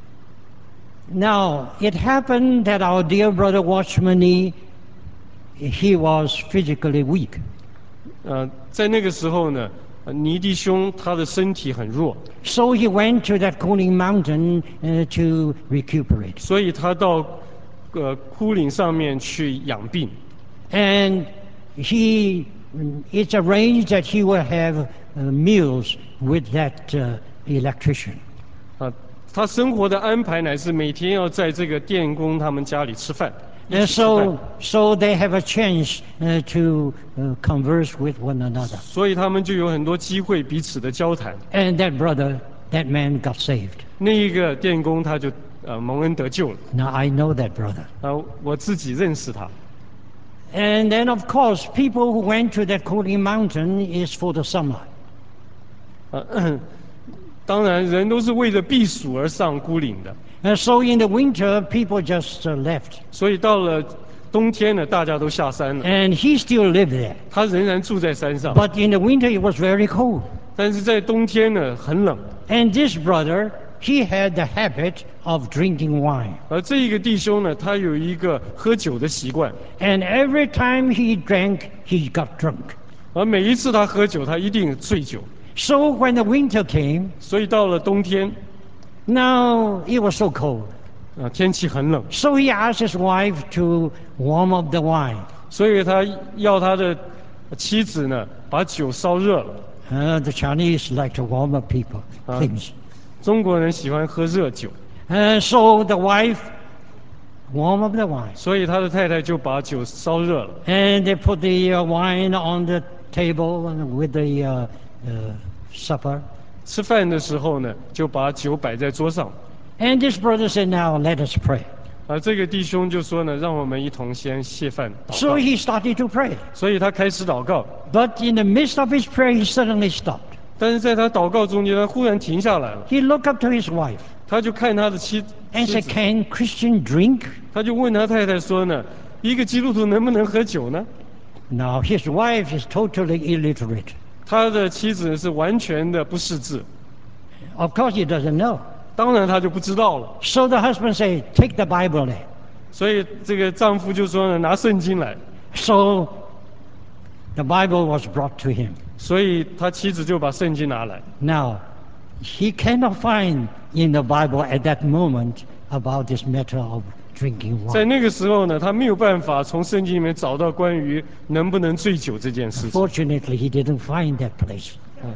S1: Now, it happened that our dear brother Watchman, he was physically weak.
S2: 在那个时候呢，尼弟兄他的身体很弱，
S1: So he went to that Kuling mountain to recuperate.
S2: 所以他到枯岭上面去养病。
S1: And it's arranged that he will have meals with that electrician.
S2: 他生活的安排乃是每天要在这个电工他们家里吃饭。
S1: And
S2: 一起吃饭
S1: so they have a chance to converse with one another.
S2: 所以他们就有很多机会彼此的交谈。
S1: And that man got saved.
S2: 那一个电工他就蒙恩得救了。
S1: Now I know that brother.
S2: 我自己认识他。
S1: And then, of course, people who went to that Kuling mountain is for the summer.
S2: 当然，人都是为了避暑而上孤岭的，
S1: So in the winter, people just left.
S2: 所以到了冬天呢，大家都下山了。
S1: And he still lived there.
S2: 他仍然住在山上，
S1: But in the winter, it was very cold.
S2: 但是在冬天呢，很冷。
S1: And this brother, he had the habit of drinking wine.
S2: 而这一个弟兄呢，他有一个喝酒的习惯，
S1: And every time he drank, he got drunk.
S2: 而每一次他喝酒，他一定醉酒。
S1: So when the winter came,
S2: 所以到了冬天，
S1: now it was so cold.
S2: 天气很冷，
S1: So he asked his wife to warm up the wine.
S2: 所以他要他的妻子呢，把酒烧热了。
S1: The Chinese like to warm up people, things.
S2: 中国人喜欢喝热酒，
S1: So the wife warm up the wine.
S2: 所以他的太太就把酒烧热了。
S1: And they put the wine on the table with the supper.
S2: 吃饭的时候呢，就把酒摆在桌上。
S1: And this brother said, now let us pray.
S2: 这个弟兄就说呢，让我们一同先谢饭祷
S1: So
S2: 告。
S1: he started to pray.
S2: 所以他开始祷告，
S1: But in the midst of his prayer, he suddenly stopped.
S2: 但是在他祷告中间，他忽然停下来了。
S1: He looked up to his wife
S2: 他就看他的妻
S1: and
S2: 子
S1: said, can Christian drink?
S2: 他就问他太太说呢，一个基督徒能不能喝酒呢？
S1: Now his wife is totally illiterate.
S2: 他的妻子是完全的不识字，
S1: Of course he doesn't know.
S2: 当然他就不知道了。
S1: So the husband said, take the Bible there.
S2: 所以这个丈夫就说呢，拿圣经来。
S1: So the Bible was brought to him.
S2: 所以他妻子就把圣经拿来。
S1: Now, He cannot find in the Bible at that moment about this matter of drinking
S2: 在
S1: wine.
S2: 那个时候呢，他没有办法从圣经里面找到关于能不能醉酒这件事情。
S1: Fortunately, he didn't find that place.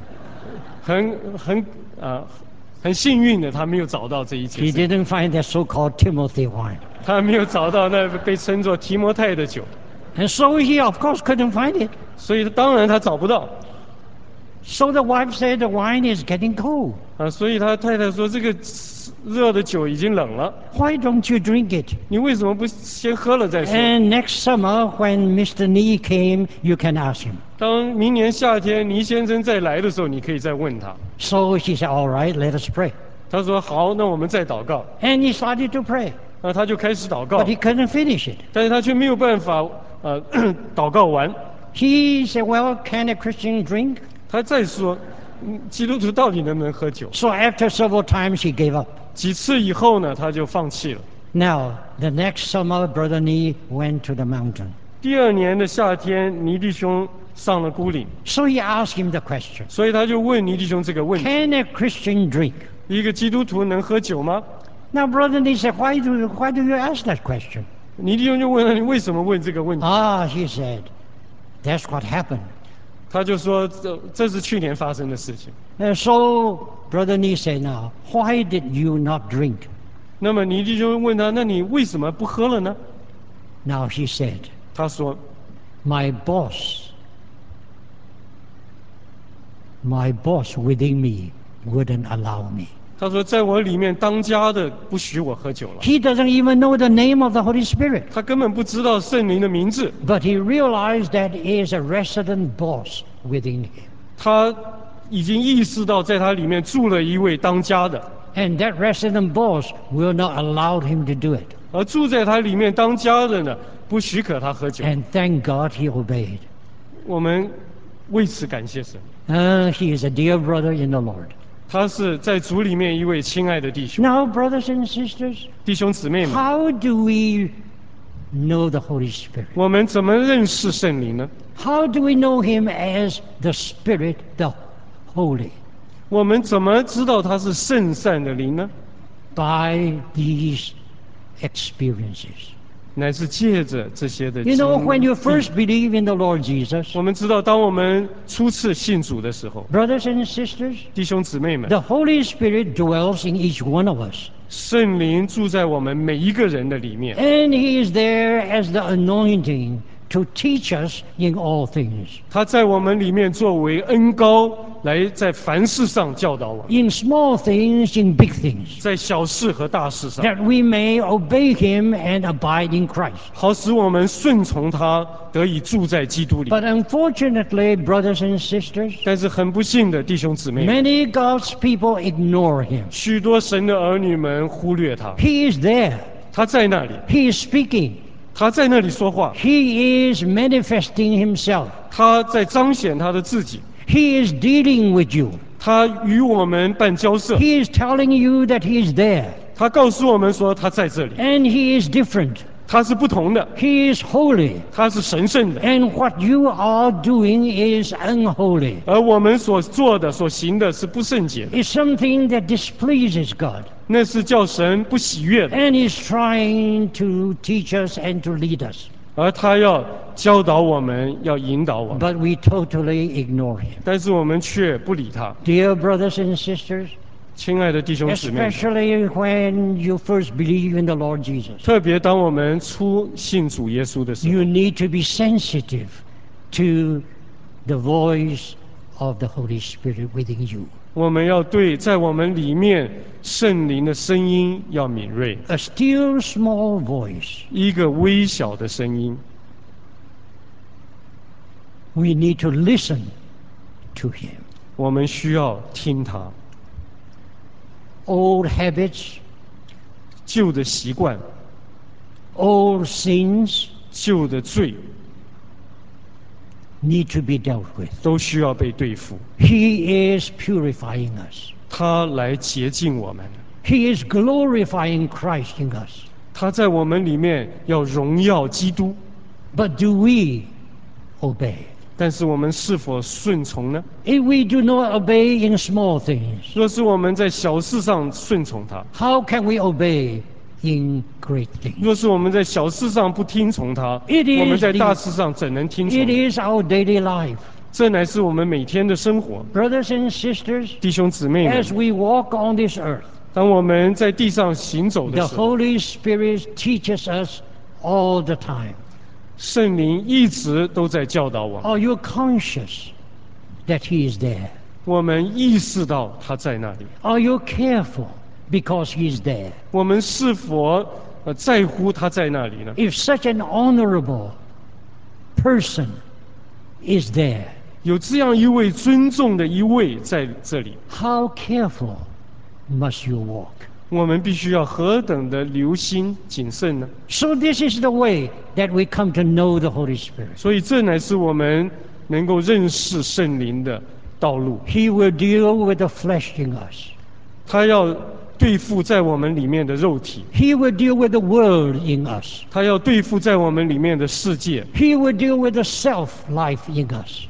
S2: 很幸运的，他没有找到这一件
S1: He
S2: 事情，
S1: didn't find that so-called Timothy wine.
S2: 他没有找到那被称作提摩太的酒，
S1: And so he, of course, couldn't find it.
S2: 所以当然他找不到
S1: So the wife said the wine is getting cold.
S2: 啊。所以他太太说：“这个热的酒已经冷了，
S1: Why don't you drink it?
S2: 你为什么不先喝了再说？”
S1: And next summer, when Mr. Nee came, you can ask him.
S2: 当明年夏天倪先生再来的时候，你可以再问他。
S1: So she said, all right, let us pray.
S2: 他说：“好，那我们再祷告。
S1: And he started to pray, ”
S2: 那他就开始祷告
S1: but，he couldn't finish it.
S2: 但是他却没有办法祷告完。
S1: He said, well, can a Christian drink?
S2: 他再说，基督徒到底能不能喝酒？
S1: So after several times, he gave up.
S2: 几次以后呢，他就放弃了。
S1: Now, the next summer, Brother Nee went to the mountain.
S2: 第二年的夏天，倪弟兄上了孤岭，
S1: So he asked him the question,
S2: 所以他就问倪弟兄这个问题：
S1: can a Christian drink?
S2: 一个基督徒能喝酒吗？
S1: Now, Brother Nee said, why do you ask that question?
S2: 倪弟兄就问他：“你为什么问这个问题
S1: He said, that's what happened.？”
S2: 他就说：“这是去年发生的事情。
S1: So Brother Nee said, now, why did you not drink? ”
S2: 那么倪弟兄问他：“那你为什么不喝了呢
S1: Now he said,
S2: 他说
S1: my boss within me wouldn't allow me.：“
S2: 他说，在我里面当家的不许我喝酒了。
S1: He doesn't even know the name of the Holy Spirit,
S2: 他根本不知道圣灵的名字，
S1: but he realized that he is a resident boss within him.
S2: 他已经意识到在他里面住了一位当家的，
S1: And that resident boss will not allow him to do it.
S2: 而住在他里面当家的呢，不许可他喝酒。
S1: And thank God he obeyed.
S2: 我们为此感谢神。
S1: He is a dear brother in the Lord.
S2: 他是在主里面一位亲爱的弟兄，
S1: Now, brothers and sisters,
S2: 弟兄姊妹们，
S1: how do we know the Holy Spirit?
S2: 我们怎么认识圣灵呢？
S1: How do we know him as the Spirit, the Holy?
S2: 我们怎么知道他是圣善的灵呢？
S1: By these experiences.
S2: 乃是借着这些的
S1: You
S2: 经
S1: know, when you
S2: 历
S1: first believe in the Lord Jesus,
S2: 我们知道，当我们初次信主的时候，
S1: brothers and sisters,
S2: 弟兄姊妹们，
S1: the Holy Spirit dwells in each one of us.
S2: 圣灵住在我们每一个人的里面，
S1: And he is there as the anointing to teach us in all things.
S2: 他在我们里面作为恩膏，来在凡事上教导我们，
S1: In small things, in big things.
S2: 在小事和大事上，
S1: That we may obey him and abide in Christ.
S2: 好使我们顺从他，得以住在基督里。
S1: But unfortunately, brothers and sisters,
S2: 但是很不幸的，弟兄姊妹们，
S1: many God's people ignore him.
S2: 许多神的儿女们忽略他，
S1: He is there.
S2: 他在那里，
S1: He is speaking.
S2: 他在那里说话，
S1: He is manifesting himself.
S2: 他在彰显他的自己，
S1: He is dealing with you.
S2: 他与我们办交涉，
S1: He is telling you that he is there.
S2: 他告诉我们说他在这里，
S1: And he is different.
S2: 他是不同的，
S1: He is holy.
S2: 他是神圣的，
S1: And what you are doing is unholy.
S2: 而我们所做的、所行的是不圣洁的，
S1: It's something that displeases God.
S2: 那是叫神不喜悦的，
S1: And he's trying to teach us and to lead us.
S2: 而他要教导我们，要引导我们，
S1: But we totally ignore him.
S2: 但是我们却不理他。
S1: Dear brothers and sisters,
S2: 亲爱的弟兄姊妹们，
S1: especially when you first believe in the Lord Jesus,
S2: 特别当我们初信主耶稣的时候，
S1: you need to be sensitive to the voice of the Holy Spirit within you.
S2: 我们要对在我们里面圣灵的声音要敏锐，
S1: A still small voice.
S2: 一个微小的声音，
S1: We need to listen to him.
S2: 我们需要听他。
S1: Old habits,
S2: 旧的习惯、
S1: old sins
S2: 旧的罪
S1: need to be dealt with.
S2: 都需要被对付。
S1: He is purifying us.
S2: 他来洁净我们，
S1: He is glorifying Christ in us.
S2: 他在我们里面要荣耀基督。
S1: But do we obey?
S2: 但是我们是否顺从呢？
S1: If we do not obey in small things,
S2: 若是我们在小事上顺从他，
S1: how can we obey in great
S2: 若
S1: things?
S2: 是我们在小事上不听从他，
S1: It is
S2: 我们在
S1: the-
S2: 大事上怎能听
S1: It
S2: 从呢？
S1: is our daily life.
S2: 这乃是我们每天的生活。
S1: Brothers and sisters,
S2: 弟兄姊妹们，
S1: as we walk on this earth,
S2: 当我们在地上行走的
S1: the
S2: 时候，
S1: Holy Spirit teaches us all the time.
S2: 圣灵一直都在教导我们，
S1: Are you conscious that He is there?
S2: 我们意识到他在那里。
S1: Are you careful because He is there?
S2: 我们是否在乎他在那里呢？
S1: If such an honorable person is there,
S2: 有这样一位尊重的一位在这里，
S1: how careful must you walk?
S2: 我们必须要何等的留心谨慎呢？
S1: So this is the way that we come to know the Holy Spirit.
S2: 所以这乃是我们能够认识圣灵的道路。
S1: He will deal with the flesh in us.
S2: 他要对付在我们里面的肉体，
S1: He will deal with the world in us.
S2: 他要对付在我们里面的世界，
S1: He will deal with the self life in us.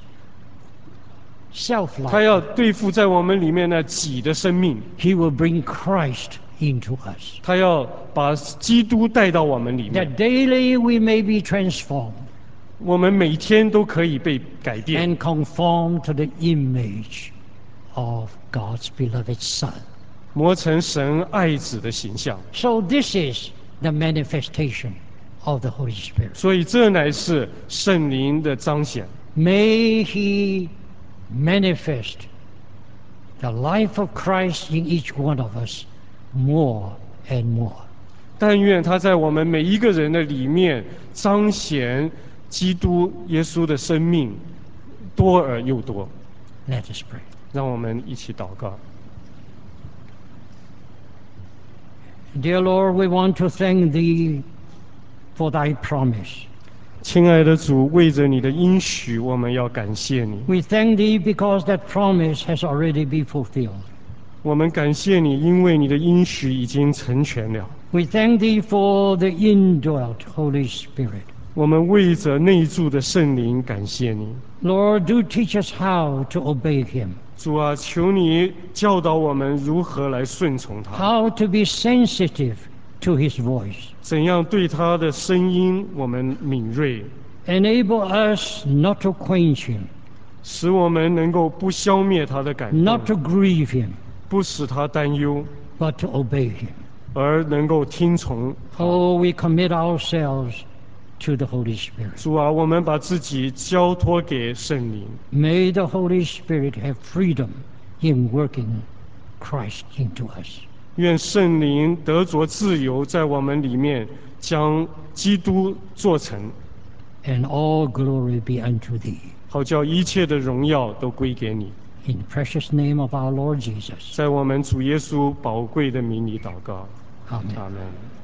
S1: Self
S2: 他
S1: life.
S2: 要对付在我们里面那己的生命，
S1: He will bring Christ into us.
S2: 他要把基督带到我们里
S1: That
S2: 面，
S1: daily we may be transformed
S2: 我们每天都可以被改变，
S1: and conform to the image of God's beloved Son.
S2: 磨成神爱子的形象。
S1: So this is the manifestation of the Holy Spirit.
S2: 所以这乃是圣灵的彰显。
S1: May He manifest the life of Christ in each one of us more and more.
S2: 但愿他在我们每一个人的里面彰显基督耶稣的生命，多而又多。
S1: Let us pray.
S2: 让我们一起祷告。
S1: Dear Lord, we want to thank Thee for Thy promise.
S2: 亲爱的主，为着你的应许，我们要感谢你。
S1: We thank Thee because that promise has already been fulfilled.
S2: 我们感谢你，因为你的应许已经成全了。
S1: We thank Thee for the indwelt Holy Spirit.
S2: 我们为着内住的圣灵感谢你。
S1: Lord, do teach us how to obey Him,
S2: 主啊，求你教导我们如何来顺从他，
S1: how to be sensitive to His voice.
S2: 怎样对他的声音我们敏锐，
S1: Enable us not to quench Him,
S2: 使我们能够不消灭他的感
S1: not
S2: 动，
S1: to grieve Him,
S2: 不使他担忧，
S1: but to obey Him.
S2: 而能够听从他。
S1: Oh, we commit ourselves to the Holy Spirit.
S2: 主啊，我们把自己交托给圣灵，
S1: May the Holy Spirit have freedom in working Christ into us.
S2: 愿圣灵得着自由，在我们里面将基督做成，
S1: And all glory be unto Thee.
S2: 好叫一切的荣耀都归给你。
S1: In the precious name of our Lord Jesus.
S2: 在我们主耶稣宝贵的名里祷告，
S1: Amen.
S2: 阿门。